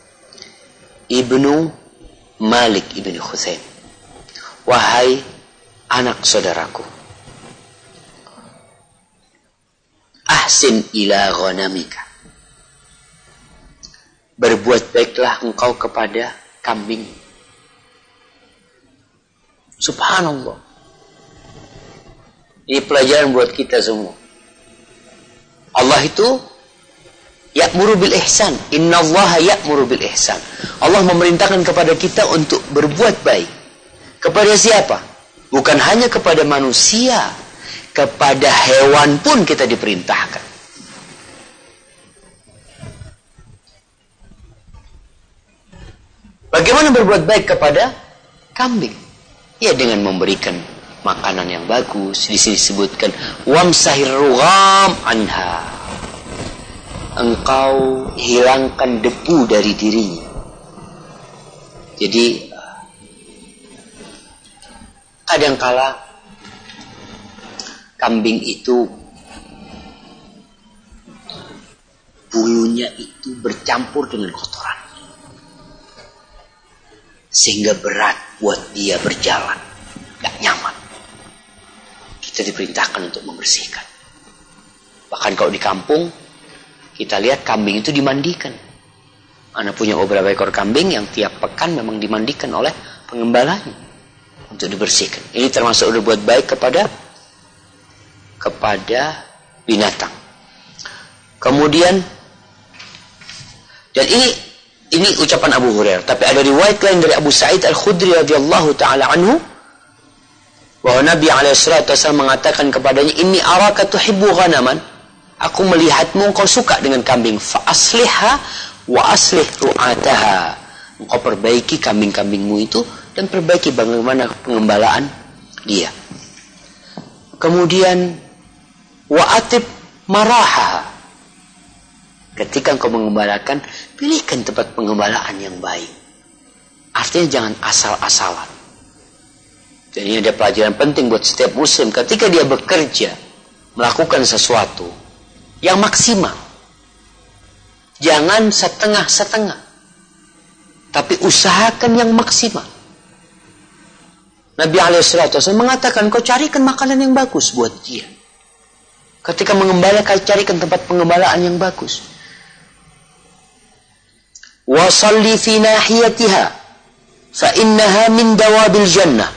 ibnu Malik ibn Khuzaim, wahai anak saudaraku, ahsin ila ghanamika, berbuat baiklah engkau kepada kambing. Subhanallah. Ini pelajaran buat kita semua. Allah itu ya'muru bil ihsan. Innallaha ya'muru bil ihsan. Allah memerintahkan kepada kita untuk berbuat baik. Kepada siapa? Bukan hanya kepada manusia, kepada hewan pun kita diperintahkan. Bagaimana berbuat baik kepada kambing? Ya dengan memberikan makanan yang bagus. Di sini disebutkan wamsahir rugham anha. Engkau hilangkan debu dari dirinya. Jadi kadangkala kambing itu bulunya itu bercampur dengan kotoran, sehingga berat buat dia berjalan, gak nyaman. Kita diperintahkan untuk membersihkan. Bahkan kalau di kampung kita lihat kambing itu dimandikan. Anak punya beberapa ekor kambing yang tiap pekan memang dimandikan oleh pengembalanya untuk dibersihkan. Ini termasuk berbuat baik kepada kepada binatang. Kemudian, dan ini ini ucapan Abu Hurairah, tapi ada riwayat lain dari Abu Sa'id Al-Khudri radhiyallahu taala anhu bahwa Nabi alaihi salatu wasallam mengatakan kepadanya, "Inni araka tuhibbu ghanaman." Aku melihatmu engkau suka dengan kambing. Fa aslihha wa aslih ru'ataha. Engkau perbaiki kambing-kambingmu itu dan perbaiki bagaimana pengembalaan dia. Kemudian wa atib maraha. Ketika engkau mengembalakan, pilihkan tempat pengembalaan yang baik. Artinya jangan asal-asalan. Dan ini ada pelajaran penting buat setiap muslim. Ketika dia bekerja, melakukan sesuatu yang maksimal. Jangan setengah-setengah. Tapi usahakan yang maksimal. Nabi alaihi salatu wasallam mengatakan, kau carikan makanan yang bagus buat dia. Ketika mengembala, kau carikan tempat pengembalaan yang bagus. Wa salli fi nahiyatiha fa innaha min dawabil jannah.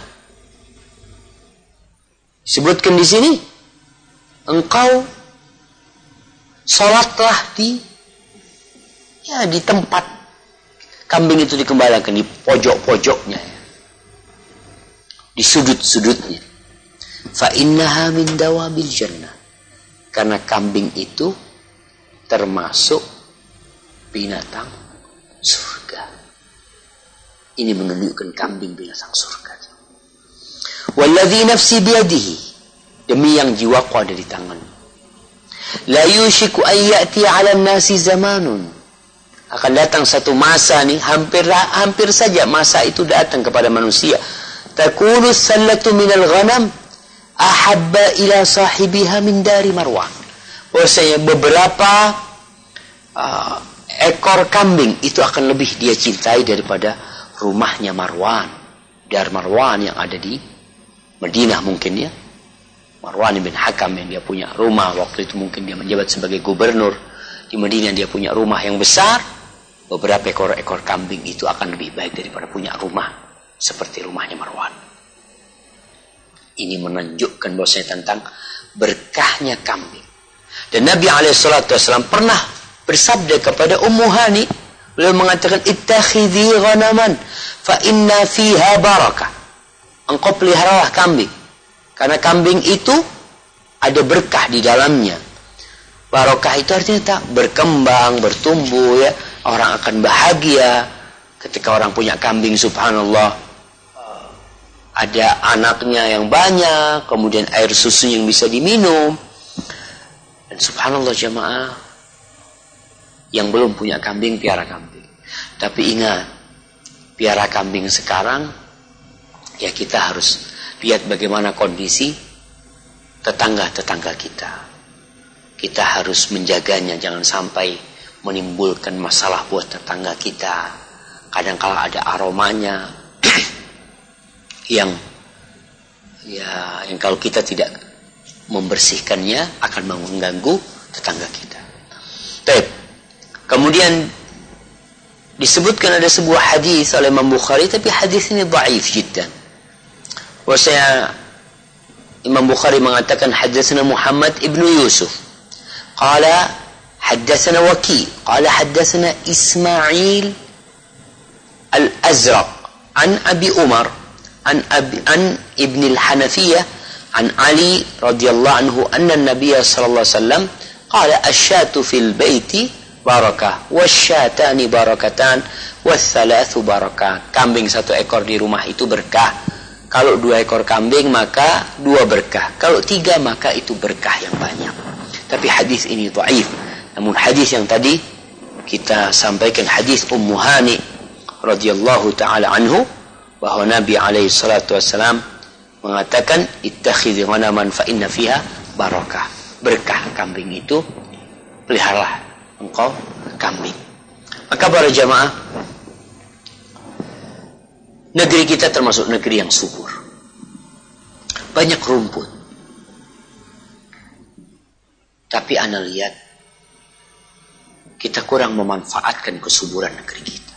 Sebutkan di sini, engkau salatlah di ya di tempat kambing itu dikembalikan, di pojok-pojoknya, di sudut-sudutnya. Fa innaha min dawabil jannah. Karena kambing itu termasuk binatang surga. Ini menunjukkan kambing binatang surga. Walladzi nafsi biyadihi, demi yang jiwaku ada di tangannya. La yushiku an ya'ti 'ala an-nasi zamanun. Akan datang satu masa nih, hampir hampir saja masa itu datang kepada manusia. Takunu sallatu minal ghanam ahabba ila sahibiha min dari Marwan. Bahwasanya beberapa uh, ekor kambing itu akan lebih dia cintai daripada rumahnya Marwan. Dar Marwan yang ada di Madinah mungkin ya. Marwan bin Hakam yang dia punya rumah waktu itu, mungkin dia menjabat sebagai gubernur di Madinah, dia punya rumah yang besar. Beberapa ekor-ekor kambing itu akan lebih baik daripada punya rumah seperti rumahnya Marwan. Ini menunjukkan bahwasanya tentang berkahnya kambing. Dan Nabi alaihi salatu wasallam pernah bersabda kepada Ummu Hani, beliau mengatakan, ittakhidhi ghanaman fa inna fiha barakah. Engkau peliharalah kambing, karena kambing itu ada berkah di dalamnya. Barakah itu artinya tak berkembang, bertumbuh ya. Orang akan bahagia ketika orang punya kambing, subhanallah. Ada anaknya yang banyak, kemudian air susu yang bisa diminum. Dan subhanallah jamaah, yang belum punya kambing, piara kambing. Tapi ingat, piara kambing sekarang, ya kita harus lihat bagaimana kondisi tetangga-tetangga kita. Kita harus menjaganya, jangan sampai menimbulkan masalah buat tetangga kita. Kadang-kala ada aromanya yang ya yang kalau kita tidak membersihkannya akan mengganggu tetangga kita. Baik. Kemudian disebutkan ada sebuah hadis oleh Imam Bukhari, tapi hadis ini dhaif jiddan. Bahwasanya Imam Bukhari mengatakan hadatsana Muhammad ibnu Yusuf qala hadatsana Waki qala hadatsana Ismail al-Azraq an Abi Umar an Abi an Ibn al-Hanafiyah an Ali radhiyallahu anhu anna an-nabiy sallallahu alaihi wasallam qala asyatu fil baiti barakah, wasyatani barakatan, wassalatsu barakat. Kambing satu ekor di rumah itu berkah. Kalau dua ekor kambing maka dua berkah. Kalau tiga maka itu berkah yang banyak. Tapi hadis ini dhaif. Namun hadis yang tadi kita sampaikan, hadis Ummu Hani radhiyallahu taala anhu, bahwa Nabi alaihi salatu wassalam mengatakan, ittakhidhi ghanaman fa inna fiha barakah. Berkah kambing itu, peliharalah engkau kambing. Maka para jamaah, negeri kita termasuk negeri yang subur. Banyak rumput. Tapi ana lihat kita kurang memanfaatkan kesuburan negeri kita.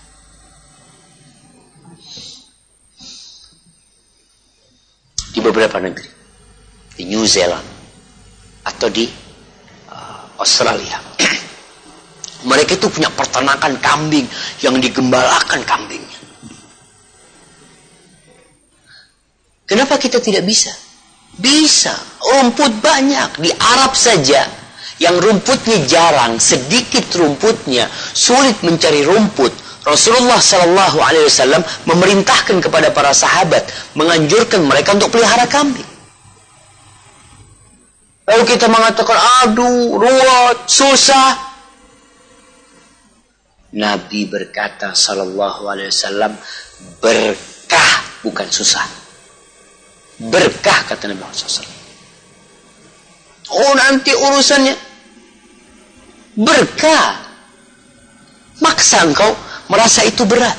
Di beberapa negeri, di New Zealand atau di uh, Australia, mereka itu punya peternakan kambing yang digembalakan kambingnya. Kenapa kita tidak bisa? Bisa. Rumput banyak. Di Arab saja yang rumputnya jarang, sedikit rumputnya, sulit mencari rumput, Rasulullah Sallallahu Alaihi Wasallam memerintahkan kepada para sahabat, menganjurkan mereka untuk pelihara kambing. Lalu kita mengatakan, aduh, ruwet, susah. Nabi berkata Sallallahu Alaihi Wasallam, berkah bukan susah. Berkah, kata Nabi Muhammad shallallahu alaihi wasallam. Oh, nanti urusannya berkah. Maksa engkau merasa itu berat.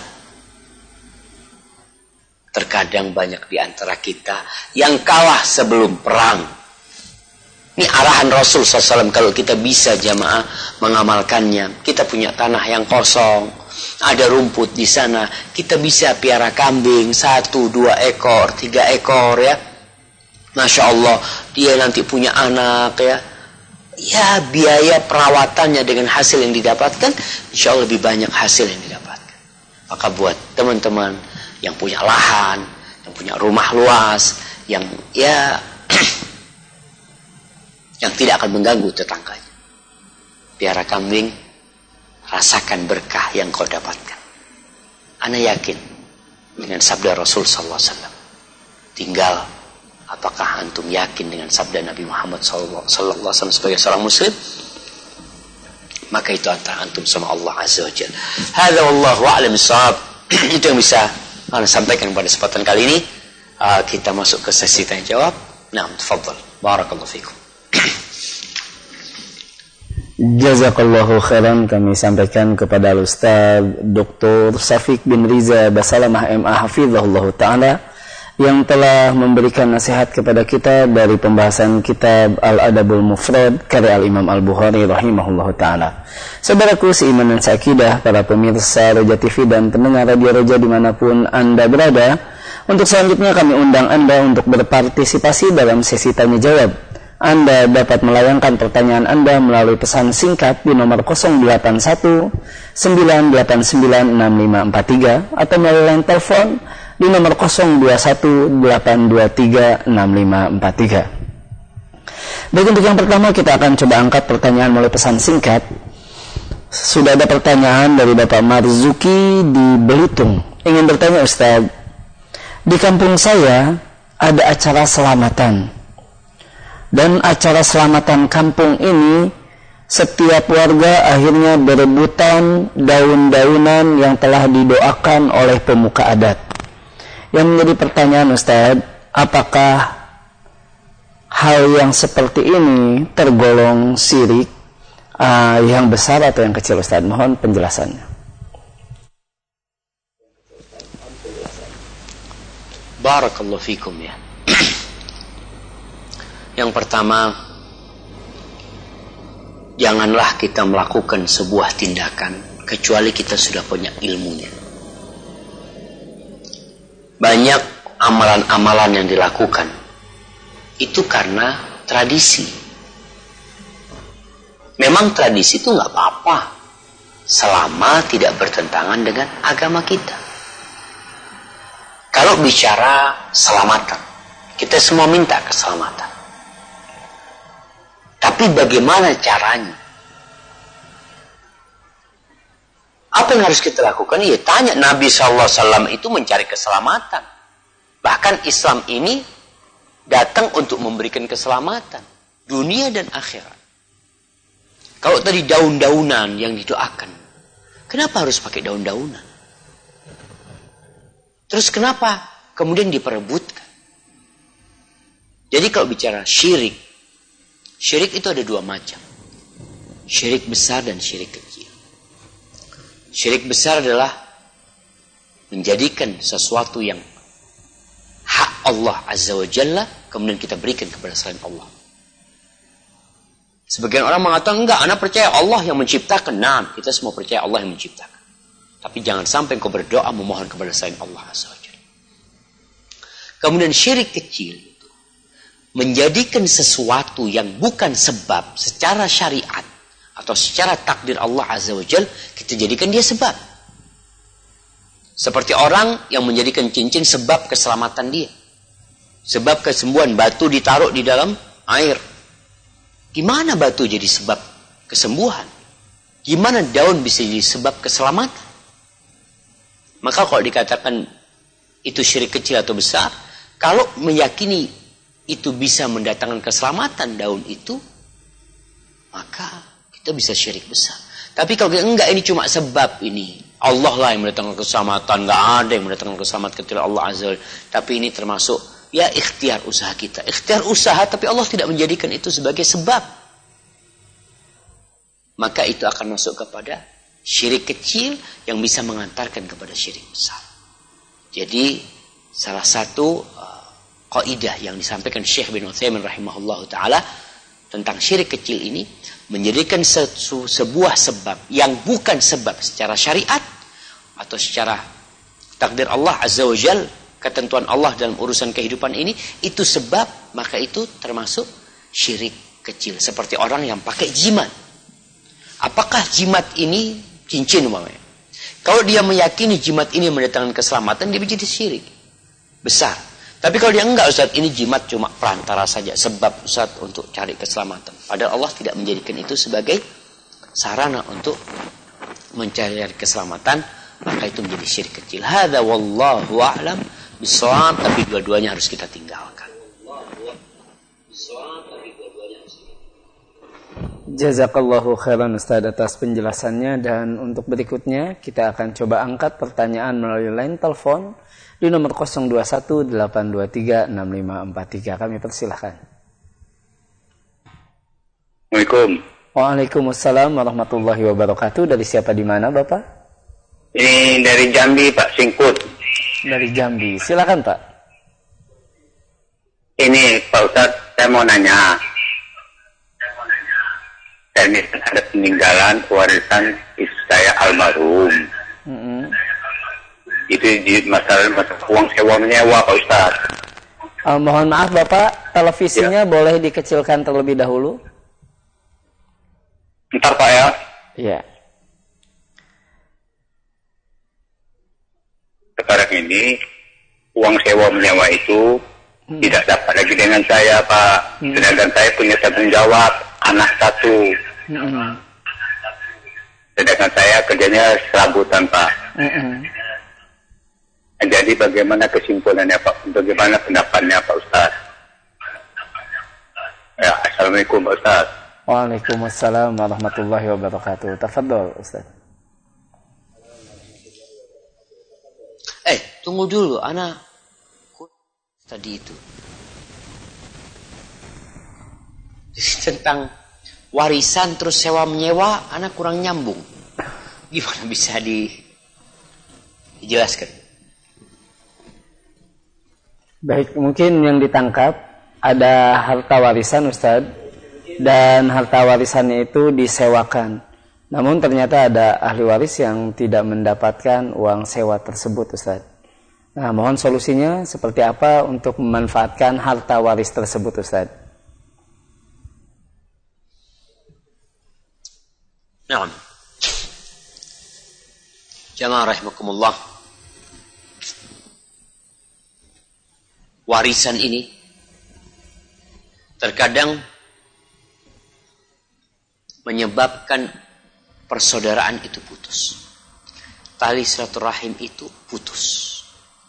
Terkadang banyak di antara kita yang kalah sebelum perang. Ini arahan Rasul shallallahu alaihi wasallam, kalau kita bisa jamaah mengamalkannya. Kita punya tanah yang kosong, ada rumput di sana, kita bisa piara kambing satu, dua ekor, tiga ekor ya. Masya Allah, dia nanti punya anak ya. Ya, biaya perawatannya dengan hasil yang didapatkan, insya Allah lebih banyak hasil yang didapatkan. Maka buat teman-teman yang punya lahan, yang punya rumah luas, yang ya yang tidak akan mengganggu tetangganya, piara kambing, rasakan berkah yang kau dapatkan. Ana yakin dengan sabda Rasul sallallahu alaihi wasallam. Tinggal apakah antum yakin dengan sabda Nabi Muhammad sallallahu alaihi wasallam sebagai seorang muslim? Maka itu antara antum sama Allah Azza wa Jalla. Hadza wallahu a'lam bissawab. Itu yang bisa ana sampaikan pada kesempatan kali ini. Uh, kita masuk ke sesi tanya jawab. Naam, tafadhal. Barakallahu fikum. Jazakallahu khairan, kami sampaikan kepada Ustaz Doktor Syafiq bin Riza Basalamah M A Hafizahullah Ta'ala yang telah memberikan nasihat kepada kita dari pembahasan kitab Al-Adabul Mufrad karya Al-Imam Al-Bukhari rahimahullah ta'ala. Saudaraku seiman dan seakidah, para pemirsa Roja T V dan pendengar Radio Roja dimanapun Anda berada, untuk selanjutnya kami undang Anda untuk berpartisipasi dalam sesi tanya jawab. Anda dapat melayangkan pertanyaan Anda melalui pesan singkat di nomor nol delapan satu sembilan delapan sembilan enam lima empat tiga atau melalui line telepon di nomor nol dua satu delapan dua tiga enam lima empat tiga. Baik, untuk yang pertama kita akan coba angkat pertanyaan melalui pesan singkat. Sudah ada pertanyaan dari Bapak Marzuki di Belitung. Ingin bertanya, Ustaz, di kampung saya ada acara selamatan. Dan acara selamatan kampung ini, setiap warga akhirnya berebutan daun-daunan yang telah didoakan oleh pemuka adat. Yang menjadi pertanyaan, Ustaz, apakah hal yang seperti ini tergolong syirik uh, yang besar atau yang kecil, Ustaz? Mohon penjelasannya. Barakallahu fikum ya. Yang pertama, janganlah kita melakukan sebuah tindakan kecuali kita sudah punya ilmunya. Banyak amalan-amalan yang dilakukan itu karena tradisi. Memang tradisi itu nggak apa-apa selama tidak bertentangan dengan agama kita. Kalau bicara keselamatan, kita semua minta keselamatan. Tapi bagaimana caranya? Apa yang harus kita lakukan? Ya tanya. Nabi shallallahu alaihi wasallam itu mencari keselamatan. Bahkan Islam ini datang untuk memberikan keselamatan. Dunia dan akhirat. Kalau tadi daun-daunan yang didoakan. Kenapa harus pakai daun-daunan? Terus kenapa kemudian diperebutkan? Jadi kalau bicara syirik. Syirik itu ada dua macam. Syirik besar dan syirik kecil. Syirik besar adalah menjadikan sesuatu yang hak Allah Azza wa Jalla kemudian kita berikan kepada selain Allah. Sebagian orang mengatakan, enggak, anak percaya Allah yang menciptakan. Nah, kita semua percaya Allah yang menciptakan. Tapi jangan sampai kau berdoa memohon kepada selain Allah Azza wa Jalla. Kemudian syirik kecil itu menjadikan sesuatu yang bukan sebab secara syariat atau secara takdir Allah Azza wa Jal, kita jadikan dia sebab. Seperti orang yang menjadikan cincin sebab keselamatan dia. Sebab kesembuhan, batu ditaruh di dalam air. Gimana batu jadi sebab kesembuhan? Gimana daun bisa jadi sebab keselamatan? Maka kalau dikatakan itu syirik kecil atau besar, kalau meyakini itu bisa mendatangkan keselamatan daun itu, maka kita bisa syirik besar. Tapi kalau enggak, ini cuma sebab ini. Allah lah yang mendatangkan keselamatan. Enggak ada yang mendatangkan keselamatan kecuali Allah Azza wa Jalla. Tapi ini termasuk ya ikhtiar usaha kita. Ikhtiar usaha tapi Allah tidak menjadikan itu sebagai sebab. Maka itu akan masuk kepada syirik kecil yang bisa mengantarkan kepada syirik besar. Jadi salah satu uh, kaidah yang disampaikan Syekh bin Utsaimin rahimahullahu taala tentang syirik kecil ini, menjadikan se sebuah sebab yang bukan sebab secara syariat atau secara takdir Allah Azza wa Jal, ketentuan Allah dalam urusan kehidupan ini, itu sebab, maka itu termasuk syirik kecil. Seperti orang yang pakai jimat. Apakah jimat ini cincin umpamanya? Kalau dia meyakini jimat ini mendatangkan keselamatan, dia menjadi syirik besar. Tapi kalau dia enggak, Ustaz, ini jimat cuma perantara saja, sebab Ustaz untuk cari keselamatan. Padahal Allah tidak menjadikan itu sebagai sarana untuk mencari keselamatan, maka itu menjadi syirik kecil. Hadza wallahu a'lam bishawab, tapi dua-duanya harus kita tinggalkan. Jazakallahu khairan Ustaz atas penjelasannya, dan untuk berikutnya kita akan coba angkat pertanyaan melalui line telepon di nomor nol dua satu delapan dua tiga enam lima empat tiga. Kami persilahkan. Assalamualaikum. Waalaikumsalam warahmatullahi wabarakatuh. Dari siapa, di mana Bapak? Ini dari Jambi, Pak Singkut. Dari Jambi. Silakan Pak. Ini Pak Ustadz, saya mau nanya. Saya ini ada peninggalan warisan istri saya almarhum. Mm-hmm. Itu di masalah, masalah uang sewa menyewa Pak Ustadz. Uh, mohon maaf Bapak, televisinya ya, boleh dikecilkan terlebih dahulu? Ntar Pak ya. Iya. Sekarang ini uang sewa menyewa itu hmm. tidak dapat lagi dengan saya Pak. Hmm. Sedangkan saya punya tanggung jawab anak satu. Hmm. Sedangkan saya kerjanya serabutan Pak. Hmm. Jadi bagaimana kesimpulannya Pak? Bagaimana pendapatnya Pak Ustaz? Ya, Assalamualaikum Pak Ustaz. Waalaikumsalam warahmatullahi wabarakatuh. Tafadhol Ustaz. Eh, tunggu dulu, anak tadi itu tentang warisan terus sewa menyewa, anak kurang nyambung. Gimana bisa di dijelaskan? Baik, mungkin yang ditangkap ada harta warisan Ustadz, dan harta warisannya itu disewakan. Namun ternyata ada ahli waris yang tidak mendapatkan uang sewa tersebut Ustadz. Nah, mohon solusinya seperti apa untuk memanfaatkan harta waris tersebut Ustadz? Naam. Jamaah rahimakumullah. Warisan ini terkadang menyebabkan persaudaraan itu putus. tali silaturahim itu putus.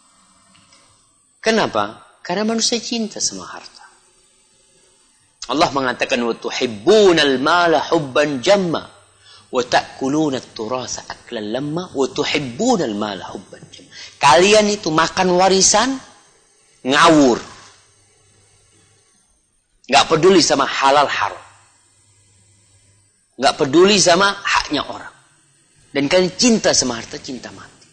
Kenapa? Karena manusia cinta sama harta. Allah mengatakan wa tuhibbunal mala hubban jamma wa ta'kuluna at-turasa aklan lamma wa tuhibbunal mala hubban jamma. Kalian itu makan warisan ngawur. Enggak peduli sama halal haram. Enggak peduli sama haknya orang. Dan kalian cinta sama harta, cinta mati.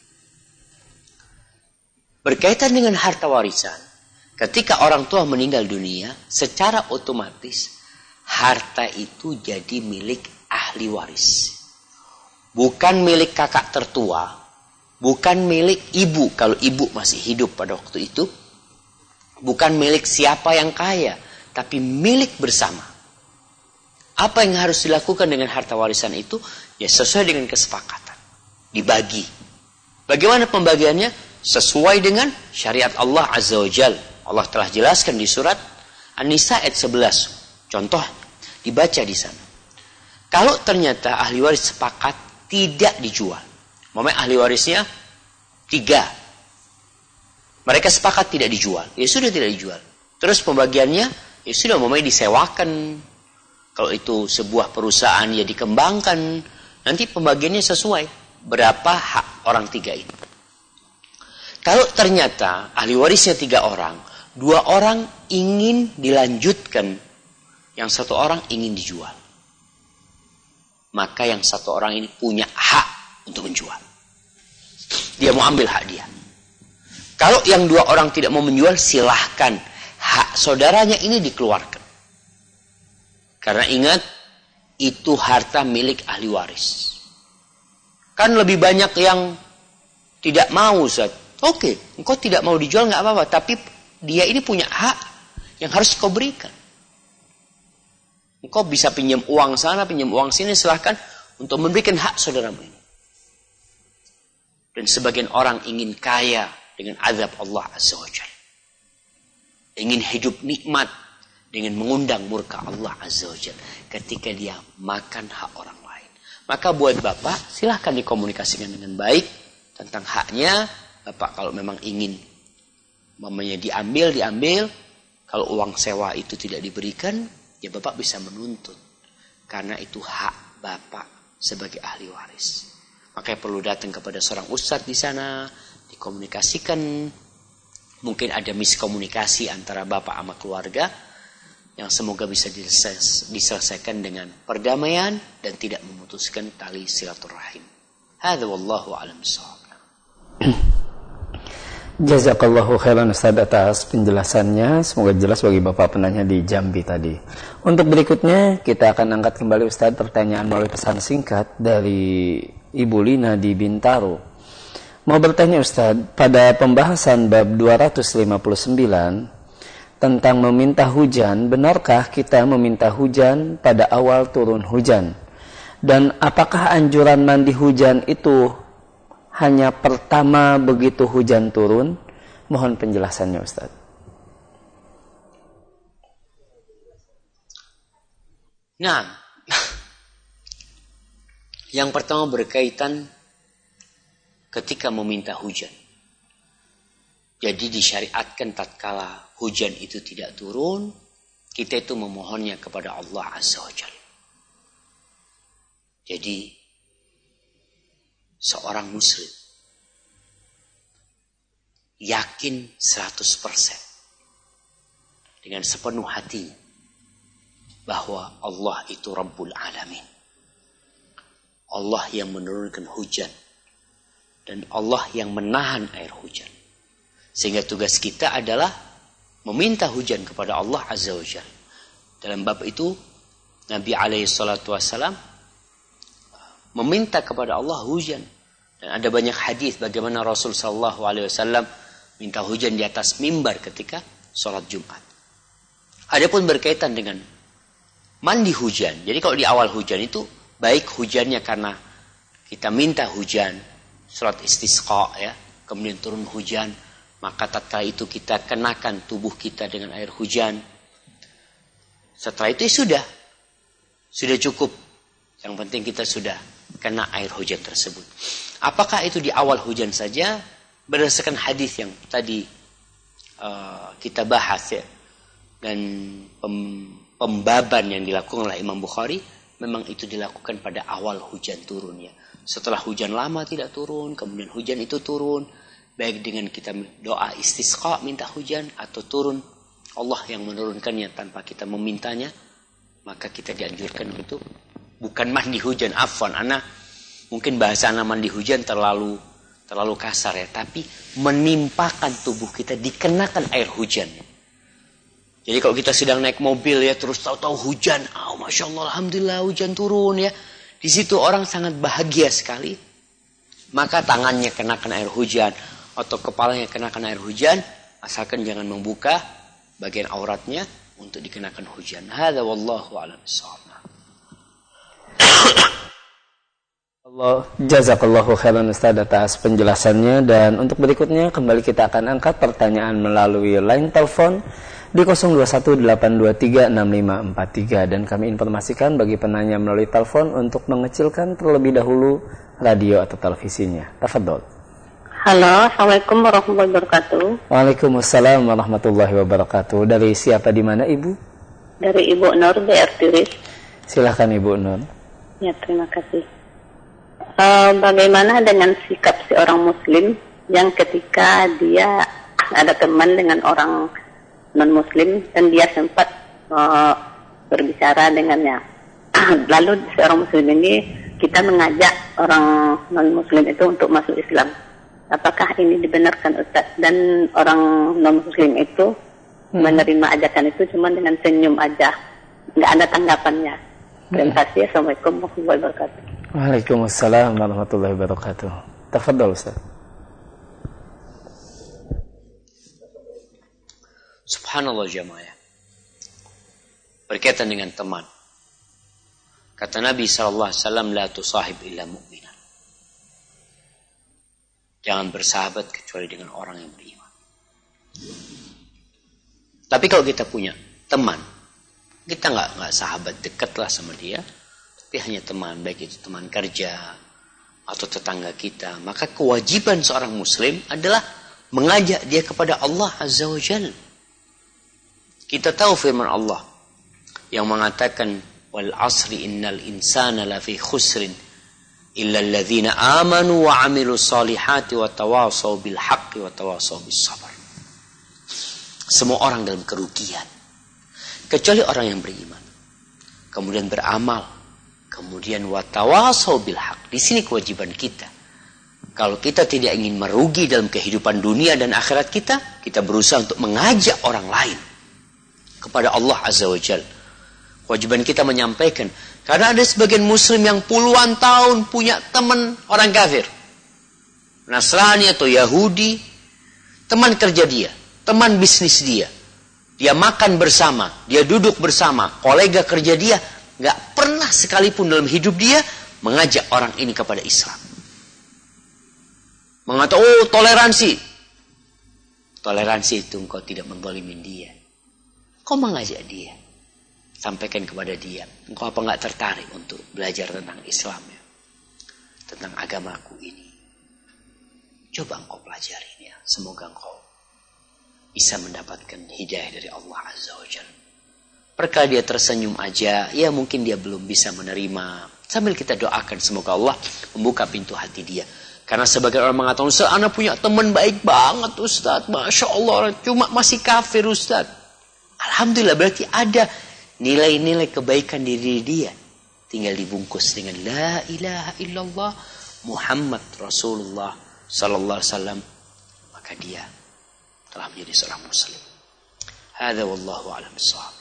Berkaitan dengan harta warisan, ketika orang tua meninggal dunia, secara otomatis harta itu jadi milik ahli waris. Bukan milik kakak tertua, bukan milik ibu kalau ibu masih hidup pada waktu itu, bukan milik siapa yang kaya, tapi milik bersama. Apa yang harus dilakukan dengan harta warisan itu? Ya sesuai dengan kesepakatan. Dibagi. Bagaimana pembagiannya? Sesuai dengan syariat Allah Azza wa Jalla. Allah telah jelaskan di surat An-Nisa ayat sebelas. Contoh, dibaca di sana. Kalau ternyata ahli waris sepakat tidak dijual. Memang ahli warisnya tiga. Mereka sepakat tidak dijual. Ya sudah tidak dijual. Terus pembagiannya, ya sudah memang disewakan. Kalau itu sebuah perusahaan ya dikembangkan. Nanti pembagiannya sesuai berapa hak orang tiga itu. Kalau ternyata ahli warisnya tiga orang, dua orang ingin dilanjutkan, yang satu orang ingin dijual. Maka yang satu orang ini punya hak untuk menjual. Dia mau ambil hak dia. Kalau yang dua orang tidak mau menjual, silahkan hak saudaranya ini dikeluarkan. Karena ingat, itu harta milik ahli waris. Kan lebih banyak yang tidak mau, Ustaz. Oke, engkau tidak mau dijual nggak apa-apa, tapi dia ini punya hak yang harus kau berikan. Engkau bisa pinjam uang sana, pinjam uang sini, silahkan untuk memberikan hak saudaramu ini. Dan sebagian orang ingin kaya dengan azab Allah Azza wa Jalla. Ingin hidup nikmat dengan mengundang murka Allah Azza wa Jalla ketika dia makan hak orang lain. Maka buat Bapak, silahkan dikomunikasikan dengan baik tentang haknya. Bapak kalau memang ingin mamanya diambil, diambil. Kalau uang sewa itu tidak diberikan, ya Bapak bisa menuntut. Karena itu hak Bapak sebagai ahli waris. Makanya perlu datang kepada seorang ustadz di sana, dikomunikasikan. Mungkin ada miskomunikasi antara Bapak sama keluarga, yang semoga bisa diselesaikan dengan perdamaian dan tidak memutuskan tali silaturahim. Hadza wallahu a'lam bishawab. Jazakallahu khairan Ustaz atas penjelasannya. Semoga jelas bagi Bapak penanya di Jambi tadi. Untuk berikutnya kita akan angkat kembali Ustaz pertanyaan melalui pesan singkat dari Ibu Lina di Bintaro. Mau bertanya Ustaz, pada pembahasan bab dua ratus lima puluh sembilan tentang meminta hujan, benarkah kita meminta hujan pada awal turun hujan? Dan apakah anjuran mandi hujan itu hanya pertama begitu hujan turun? Mohon penjelasannya Ustaz. Nah, yang pertama berkaitan ketika meminta hujan. Jadi disyariatkan tatkala hujan itu tidak turun, kita itu memohonnya kepada Allah Azza wa Jalla. Jadi seorang muslim yakin seratus persen dengan sepenuh hati bahwa Allah itu Rabbul Alamin. Allah yang menurunkan hujan dan Allah yang menahan air hujan. Sehingga tugas kita adalah meminta hujan kepada Allah Azza wa Jalla. Dalam bab itu Nabi alaihi salatu wassalam meminta kepada Allah hujan. Dan ada banyak hadis bagaimana Rasul sallallahu alaihi wasallam minta hujan di atas mimbar ketika sholat Jumat. Adapun berkaitan dengan mandi hujan. Jadi kalau di awal hujan itu baik hujannya karena kita minta hujan, sholat istisqa ya, kemudian turun hujan, maka tatkala itu kita kenakan tubuh kita dengan air hujan. Setelah itu ya sudah, sudah cukup. Yang penting kita sudah kena air hujan tersebut. Apakah itu di awal hujan saja? Berdasarkan hadis yang tadi uh, kita bahas ya, dan pem, pembaban yang dilakukan oleh Imam Bukhari, memang itu dilakukan pada awal hujan turun ya. Setelah hujan lama tidak turun, kemudian hujan itu turun, baik dengan kita doa istisqa minta hujan atau turun Allah yang menurunkannya tanpa kita memintanya, maka kita dianjurkan untuk bukan mandi hujan, afwan, ana mungkin bahasa ana mandi hujan terlalu terlalu kasar ya, tapi menimpakan tubuh kita dikenakan air hujan. Jadi kalau kita sedang naik mobil ya, terus tahu-tahu hujan, oh masya Allah, alhamdulillah hujan turun ya, di situ orang sangat bahagia sekali. Maka tangannya kenakan air hujan atau kepalanya kenakan air hujan, asalkan jangan membuka bagian auratnya untuk dikenakan hujan. Hadza wallahu a'lam bissawab. Allah jazakallahu khairan Ustaz atas penjelasannya, dan untuk berikutnya kembali kita akan angkat pertanyaan melalui line telepon di nol dua satu delapan dua tiga enam lima empat tiga, dan kami informasikan bagi penanya melalui telepon untuk mengecilkan terlebih dahulu radio atau televisinya. Tafadhol. Halo, Assalamualaikum warahmatullahi wabarakatuh. Waalaikumsalam warahmatullahi wabarakatuh. Dari siapa, di mana Ibu? Dari Ibu Nur, B R Tiris. Silahkan Ibu Nur. Ya, terima kasih. Uh, bagaimana dengan sikap seorang muslim yang ketika dia ada teman dengan orang non-muslim dan dia sempat uh, berbicara dengannya. Lalu seorang muslim ini, kita mengajak orang non-muslim itu untuk masuk Islam. Apakah ini dibenarkan Ustaz? Dan orang non-muslim itu hmm. menerima ajakan itu cuma dengan senyum aja, nggak ada tanggapannya. Terima kasih. Assalamualaikum warahmatullahi wabarakatuh. Waalaikumsalam warahmatullahi wabarakatuh. Tafadhol Ustaz. Subhanallah jamaah. Berkaitan dengan teman. Kata Nabi sallallahu alaihi wasallam, la tusahib illa mu'minan. Jangan bersahabat kecuali dengan orang yang beriman. Tapi kalau kita punya teman, kita nggak nggak sahabat dekat lah sama dia, tapi hanya teman, baik itu teman kerja atau tetangga kita, maka kewajiban seorang muslim adalah mengajak dia kepada Allah Azza wa Jalla. Kita tahu firman Allah yang mengatakan, wal asri innal insana lafi khusrin illa alladhina amanu wa amilu salihati wa tawasaw bil haqqi wa tawasaw bis sabar. Semua orang dalam kerugian kecuali orang yang beriman, kemudian beramal, kemudian wa tawasaw bil haqq. Di sini kewajiban kita. Kalau kita tidak ingin merugi dalam kehidupan dunia dan akhirat kita, kita berusaha untuk mengajak orang lain kepada Allah Azza wa Jalla. Kewajiban kita menyampaikan. Karena ada sebagian muslim yang puluhan tahun punya teman orang kafir, Nasrani atau Yahudi, teman kerja dia, teman bisnis dia. Dia makan bersama, dia duduk bersama, kolega kerja dia, gak pernah sekalipun dalam hidup dia mengajak orang ini kepada Islam. Mengatakan, oh toleransi. Toleransi itu engkau tidak menzalimin dia. Kau mengajak dia. Sampaikan kepada dia, engkau apa enggak tertarik untuk belajar tentang Islam ya? Tentang agamaku ini. Coba engkau pelajari ya. Semoga engkau bisa mendapatkan hidayah dari Allah Azza wa Jalla. Perkara dia tersenyum aja, ya mungkin dia belum bisa menerima. Sambil kita doakan semoga Allah membuka pintu hati dia. Karena sebagian orang mengatakan, Ustaz, anak punya teman baik banget Ustaz, Masya Allah, cuma masih kafir Ustaz. Alhamdulillah, berarti ada nilai-nilai kebaikan di diri dia. Tinggal dibungkus dengan la ilaha illallah Muhammad Rasulullah sallallahu alaihi wasallam, maka dia telah menjadi seorang muslim. Hadza wallahu a'lam bissawab.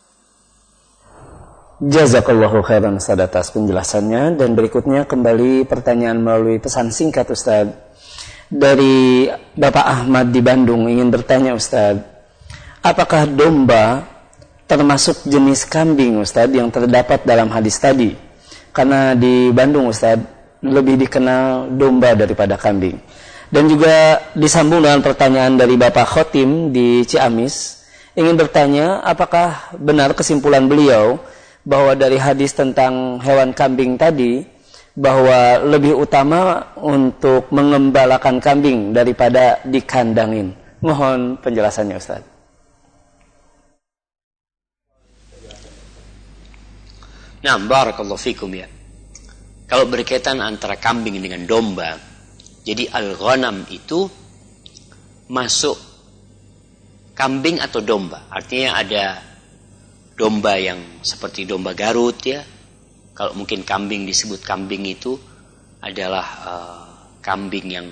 Jazakallahu khairan Ustaz atas penjelasannya, dan berikutnya kembali pertanyaan melalui pesan singkat Ustaz. Dari Bapak Ahmad di Bandung ingin bertanya Ustaz, apakah domba termasuk jenis kambing Ustaz yang terdapat dalam hadis tadi? Karena di Bandung Ustaz lebih dikenal domba daripada kambing. Dan juga disambung dengan pertanyaan dari Bapak Khotim di Ciamis, ingin bertanya apakah benar kesimpulan beliau bahwa dari hadis tentang hewan kambing tadi, bahwa lebih utama untuk mengembalakan kambing daripada dikandangin. Mohon penjelasannya Ustaz. Nah, barakallahu fikum ya. Kalau berkaitan antara kambing dengan domba, jadi al-ghanam itu masuk kambing atau domba. Artinya ada domba yang seperti domba Garut ya. Kalau mungkin kambing disebut kambing itu adalah uh, kambing yang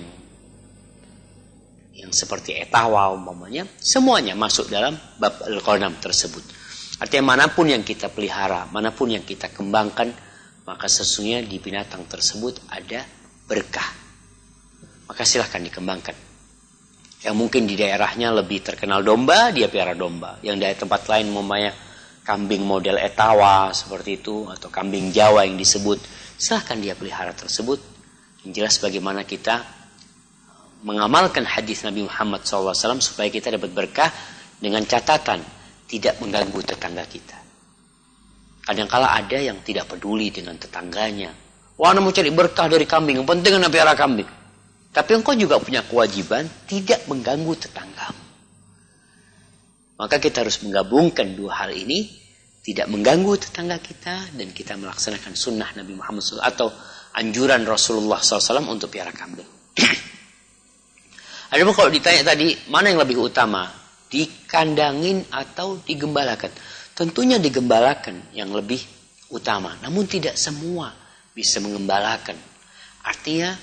yang seperti etawa umpamanya, semuanya masuk dalam bab al-ghanam tersebut. Artinya manapun yang kita pelihara, manapun yang kita kembangkan, maka sesungguhnya di binatang tersebut ada berkah. Maka silahkan dikembangkan. Yang mungkin di daerahnya lebih terkenal domba, dia pelihara domba. Yang dari tempat lain umpamanya kambing model etawa seperti itu, atau kambing Jawa yang disebut, silahkan dia pelihara tersebut. Yang jelas bagaimana kita mengamalkan hadis Nabi Muhammad shallallahu alaihi wasallam supaya kita dapat berkah dengan catatan tidak mengganggu tetangga kita. Kadang-kala ada yang tidak peduli dengan tetangganya. Wah, anda mau cari berkah dari kambing, yang penting anda pelihara kambing. Tapi engkau juga punya kewajiban tidak mengganggu tetanggamu. Maka kita harus menggabungkan dua hal ini, tidak mengganggu tetangga kita dan kita melaksanakan sunnah Nabi Muhammad shallallahu alaihi wasallam atau anjuran Rasulullah shallallahu alaihi wasallam untuk pelihara kambing. Adapun kalau ditanya tadi mana yang lebih utama, dikandangin atau digembalakan? Tentunya digembalakan yang lebih utama. Namun tidak semua bisa mengembalakan. Artinya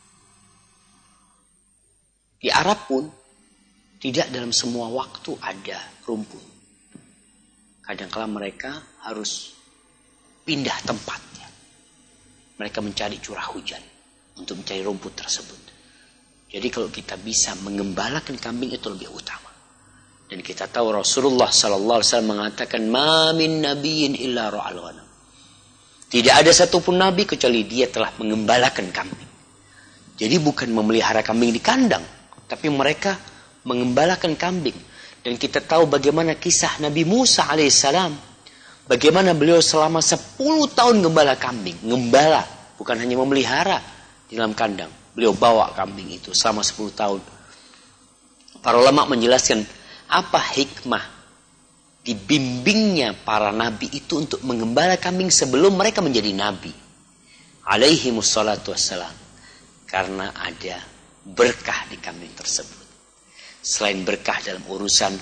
di Arab pun tidak dalam semua waktu ada rumput. Kadang-kala mereka harus pindah tempatnya. Mereka mencari curah hujan untuk mencari rumput tersebut. Jadi kalau kita bisa mengembalakan kambing itu lebih utama. Dan kita tahu Rasulullah sallallahu alaihi wasallam mengatakan, "Ma min nabiyyin illa ra'al ghanam." Tidak ada satupun nabi kecuali dia telah mengembalakan kambing. Jadi bukan memelihara kambing di kandang, tapi mereka mengembalakan kambing. Dan kita tahu bagaimana kisah Nabi Musa alaihissalam. Bagaimana beliau selama sepuluh tahun gembala kambing. Gembala, bukan hanya memelihara di dalam kandang. Beliau bawa kambing itu selama sepuluh tahun. Para ulama menjelaskan apa hikmah dibimbingnya para nabi itu untuk mengembala kambing sebelum mereka menjadi nabi. Alaihimussalatu wassalam. Karena ada berkah di kambing tersebut. Selain berkah dalam urusan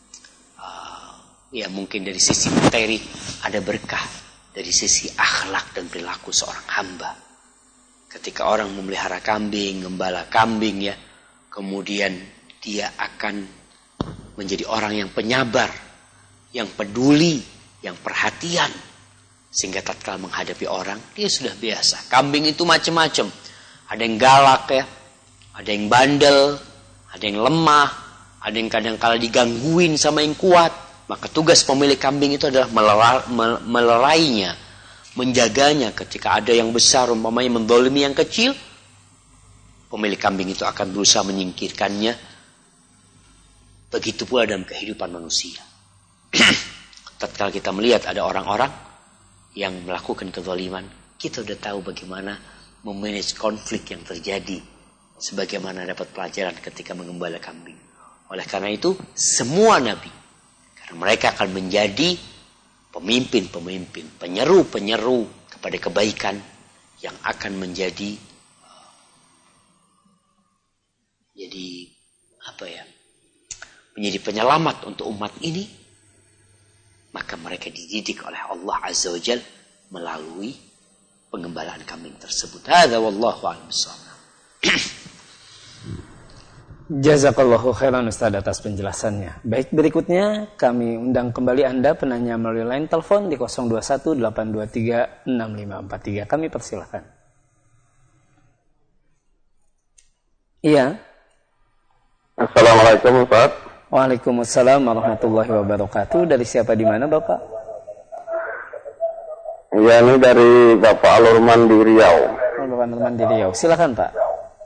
uh, ya mungkin dari sisi materi, ada berkah dari sisi akhlak dan perilaku seorang hamba. Ketika orang memelihara kambing, gembala kambing ya, kemudian dia akan menjadi orang yang penyabar, yang peduli, yang perhatian, sehingga tatkala menghadapi orang dia sudah biasa. Kambing itu macam-macam, ada yang galak ya, ada yang bandel, ada yang lemah, ada yang kadang-kala digangguin sama yang kuat. Maka tugas pemilik kambing itu adalah melera, melerainya, menjaganya. Ketika ada yang besar umpamanya mendolimi yang kecil, pemilik kambing itu akan berusaha menyingkirkannya. Begitu pula dalam kehidupan manusia. Tatkala kita melihat ada orang-orang yang melakukan kezaliman, kita sudah tahu bagaimana memanage konflik yang terjadi, sebagaimana dapat pelajaran ketika mengembala kambing. Oleh karena itu, semua nabi, karena mereka akan menjadi pemimpin-pemimpin, penyeru-penyeru kepada kebaikan yang akan menjadi jadi apa ya? Menjadi penyelamat untuk umat ini, maka mereka dididik oleh Allah Azza wa Jalla melalui pengembalaan kambing tersebut. Hadza wallahu a'lam bishawab. Jazakallahu khairan Ustaz atas penjelasannya. Baik, berikutnya kami undang kembali Anda penanya melalui line telepon di nol dua satu delapan dua tiga enam lima empat tiga. Kami persilahkan. Iya. Assalamualaikum Ustaz. Waalaikumsalam warahmatullahi wabarakatuh. Dari siapa di mana Bapak? Ya, ini dari Bapak Alurman di Riau. Oh, Bapak Alurman di Riau. Silakan Pak.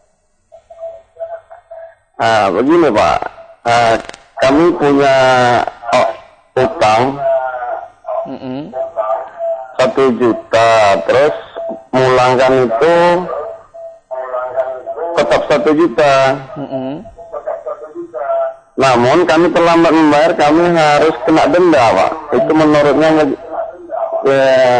Ah, begini Pak, ah, kami punya oh, utang mm-hmm. satu juta, terus memulangkan itu tetap satu juta. Mm-hmm. Namun kami terlambat membayar, kami harus kena denda, Pak. Itu menurutnya ya,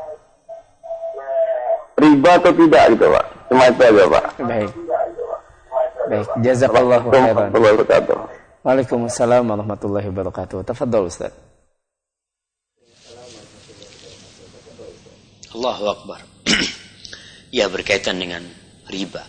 riba atau tidak gitu, Pak. Cuma itu aja, Pak. Baik. Baik, jazakallahu khairan. Waalaikumsalam warahmatullahi wabarakatuh. Tafadhol, Ustaz. Allahu Akbar. Ya, berkaitan dengan riba.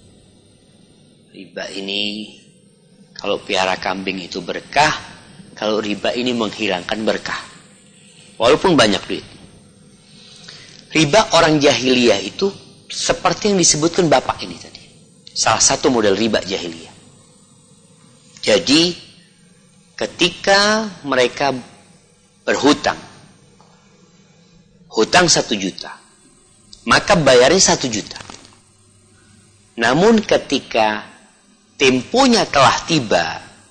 Riba ini, kalau piara kambing itu berkah, kalau riba ini menghilangkan berkah. Walaupun banyak duit. Riba orang jahiliyah itu seperti yang disebutkan Bapak ini tadi. Salah satu model riba jahiliyah. Jadi, ketika mereka berhutang, hutang satu juta, maka bayarnya satu juta. Namun ketika temponya telah tiba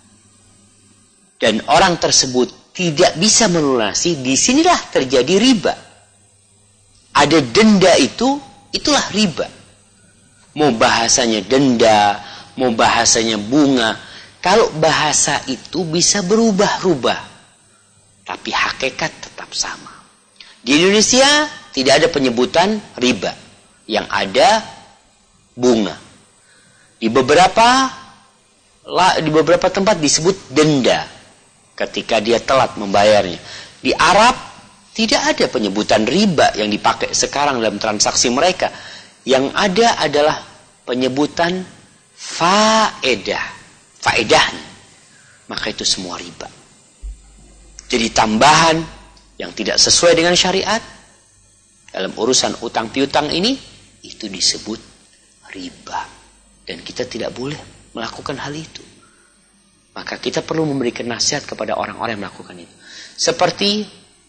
dan orang tersebut tidak bisa melunasi, disinilah terjadi riba. Ada denda itu, itulah riba. Mau bahasanya denda, mau bahasanya bunga. Kalau bahasa itu bisa berubah-ubah, tapi hakikat tetap sama. Di Indonesia tidak ada penyebutan riba, yang ada bunga. Di beberapa di beberapa tempat disebut denda ketika dia telat membayarnya. Di Arab tidak ada penyebutan riba yang dipakai sekarang dalam transaksi mereka. Yang ada adalah penyebutan faedah, faedahnya. Maka itu semua riba. Jadi tambahan yang tidak sesuai dengan syariat dalam urusan utang piutang ini, itu disebut riba. Dan kita tidak boleh melakukan hal itu. Maka kita perlu memberikan nasihat kepada orang-orang yang melakukan itu. Seperti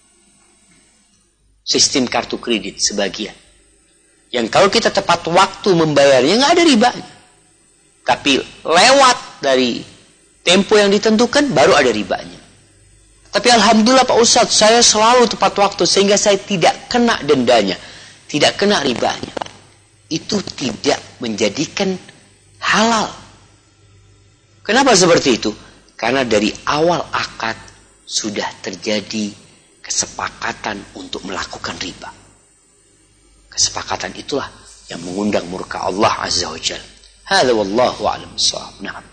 sistem kartu kredit sebagian. Yang kalau kita tepat waktu membayarnya, nggak ada ribanya. Tapi lewat dari tempo yang ditentukan, baru ada ribanya. Tapi alhamdulillah Pak Ustadz, saya selalu tepat waktu sehingga saya tidak kena dendanya, tidak kena ribanya. Itu tidak menjadikan halal. Kenapa seperti itu? Karena dari awal akad sudah terjadi kesepakatan untuk melakukan riba. Kesepakatan itulah yang mengundang murka Allah Azza wa Jalla. Hadza wallahu a'lam bissawab. Na'am.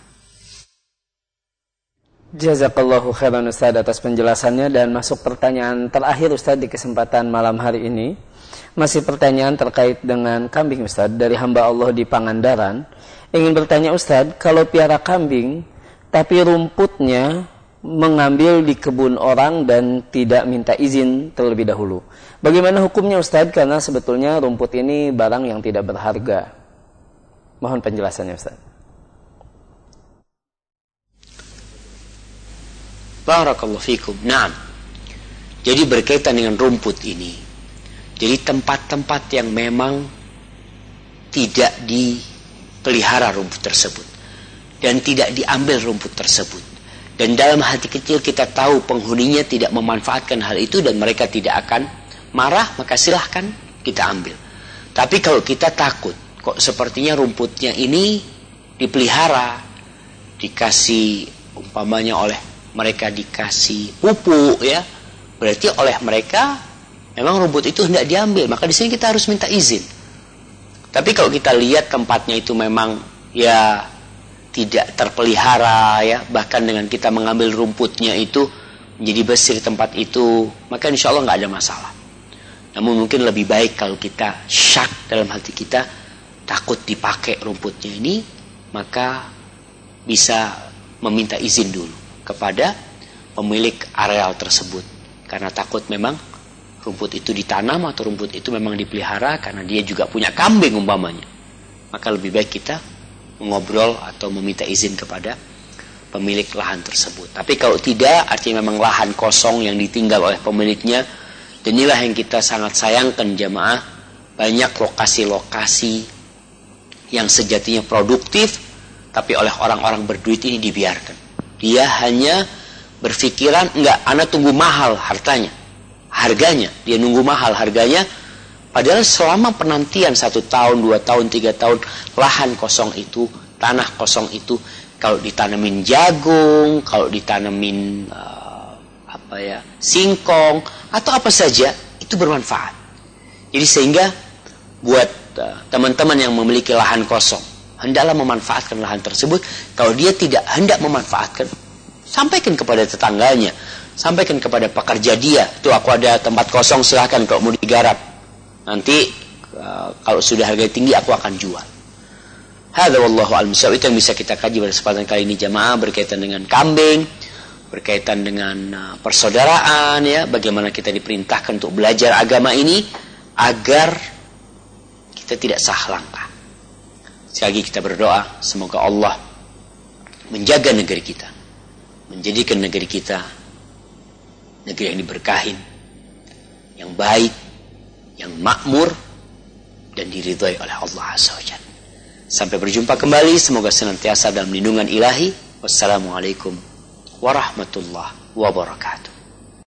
Jazakallahu khairan Ustaz atas penjelasannya, dan masuk pertanyaan terakhir Ustaz di kesempatan malam hari ini. Masih pertanyaan terkait dengan kambing Ustaz dari hamba Allah di Pangandaran. Ingin bertanya Ustaz, kalau piara kambing tapi rumputnya mengambil di kebun orang dan tidak minta izin terlebih dahulu, bagaimana hukumnya Ustaz? Karena sebetulnya rumput ini barang yang tidak berharga. Mohon penjelasannya Ustaz. Barakallahu fikum. Naam. Jadi berkaitan dengan rumput ini. Jadi tempat-tempat yang memang tidak dipelihara rumput tersebut dan tidak diambil rumput tersebut. Dan dalam hati kecil kita tahu penghuninya tidak memanfaatkan hal itu dan mereka tidak akan marah, maka silahkan kita ambil. Tapi kalau kita takut, kok sepertinya rumputnya ini dipelihara, dikasih umpamanya oleh mereka dikasih pupuk ya, berarti oleh mereka memang rumput itu hendak diambil, maka di sini kita harus minta izin. Tapi kalau kita lihat tempatnya itu memang ya tidak terpelihara ya, bahkan dengan kita mengambil rumputnya itu menjadi bersih di tempat itu, maka insya Allah nggak ada masalah. Namun mungkin lebih baik kalau kita syak dalam hati kita, takut dipakai rumputnya ini, maka bisa meminta izin dulu kepada pemilik areal tersebut, karena takut memang rumput itu ditanam atau rumput itu memang dipelihara karena dia juga punya kambing umpamanya. Maka lebih baik kita mengobrol atau meminta izin kepada pemilik lahan tersebut. Tapi kalau tidak, artinya memang lahan kosong yang ditinggal oleh pemiliknya, dan inilah yang kita sangat sayangkan jamaah, banyak lokasi-lokasi yang sejatinya produktif, tapi oleh orang-orang berduit ini dibiarkan. Dia hanya berpikiran, enggak, anak tunggu mahal hartanya, harganya, dia nunggu mahal harganya, Padahal selama penantian satu tahun, dua tahun, tiga tahun, lahan kosong itu, tanah kosong itu, kalau ditanamin jagung, kalau ditanamin uh, apa ya, singkong atau apa saja, itu bermanfaat. Jadi sehingga buat uh, teman-teman yang memiliki lahan kosong, hendaklah memanfaatkan lahan tersebut. Kalau dia tidak hendak memanfaatkan, sampaikan kepada tetangganya, sampaikan kepada pekerja dia, tuh aku ada tempat kosong, silahkan kalau mau digarap. Nanti uh, kalau sudah harga tinggi aku akan jual. Hadza wallahu a'lam. Itu yang bisa kita kaji pada kesempatan kali ini jamaah, berkaitan dengan kambing, berkaitan dengan uh, persaudaraan ya, bagaimana kita diperintahkan untuk belajar agama ini agar kita tidak salah langkah. Sekali lagi kita berdoa semoga Allah menjaga negeri kita, menjadikan negeri kita negeri yang diberkahin, yang baik, yang makmur, dan diridhai oleh Allah Azza wa Jalla. Sampai berjumpa kembali, semoga senantiasa dalam lindungan ilahi. Wassalamualaikum warahmatullahi wabarakatuh.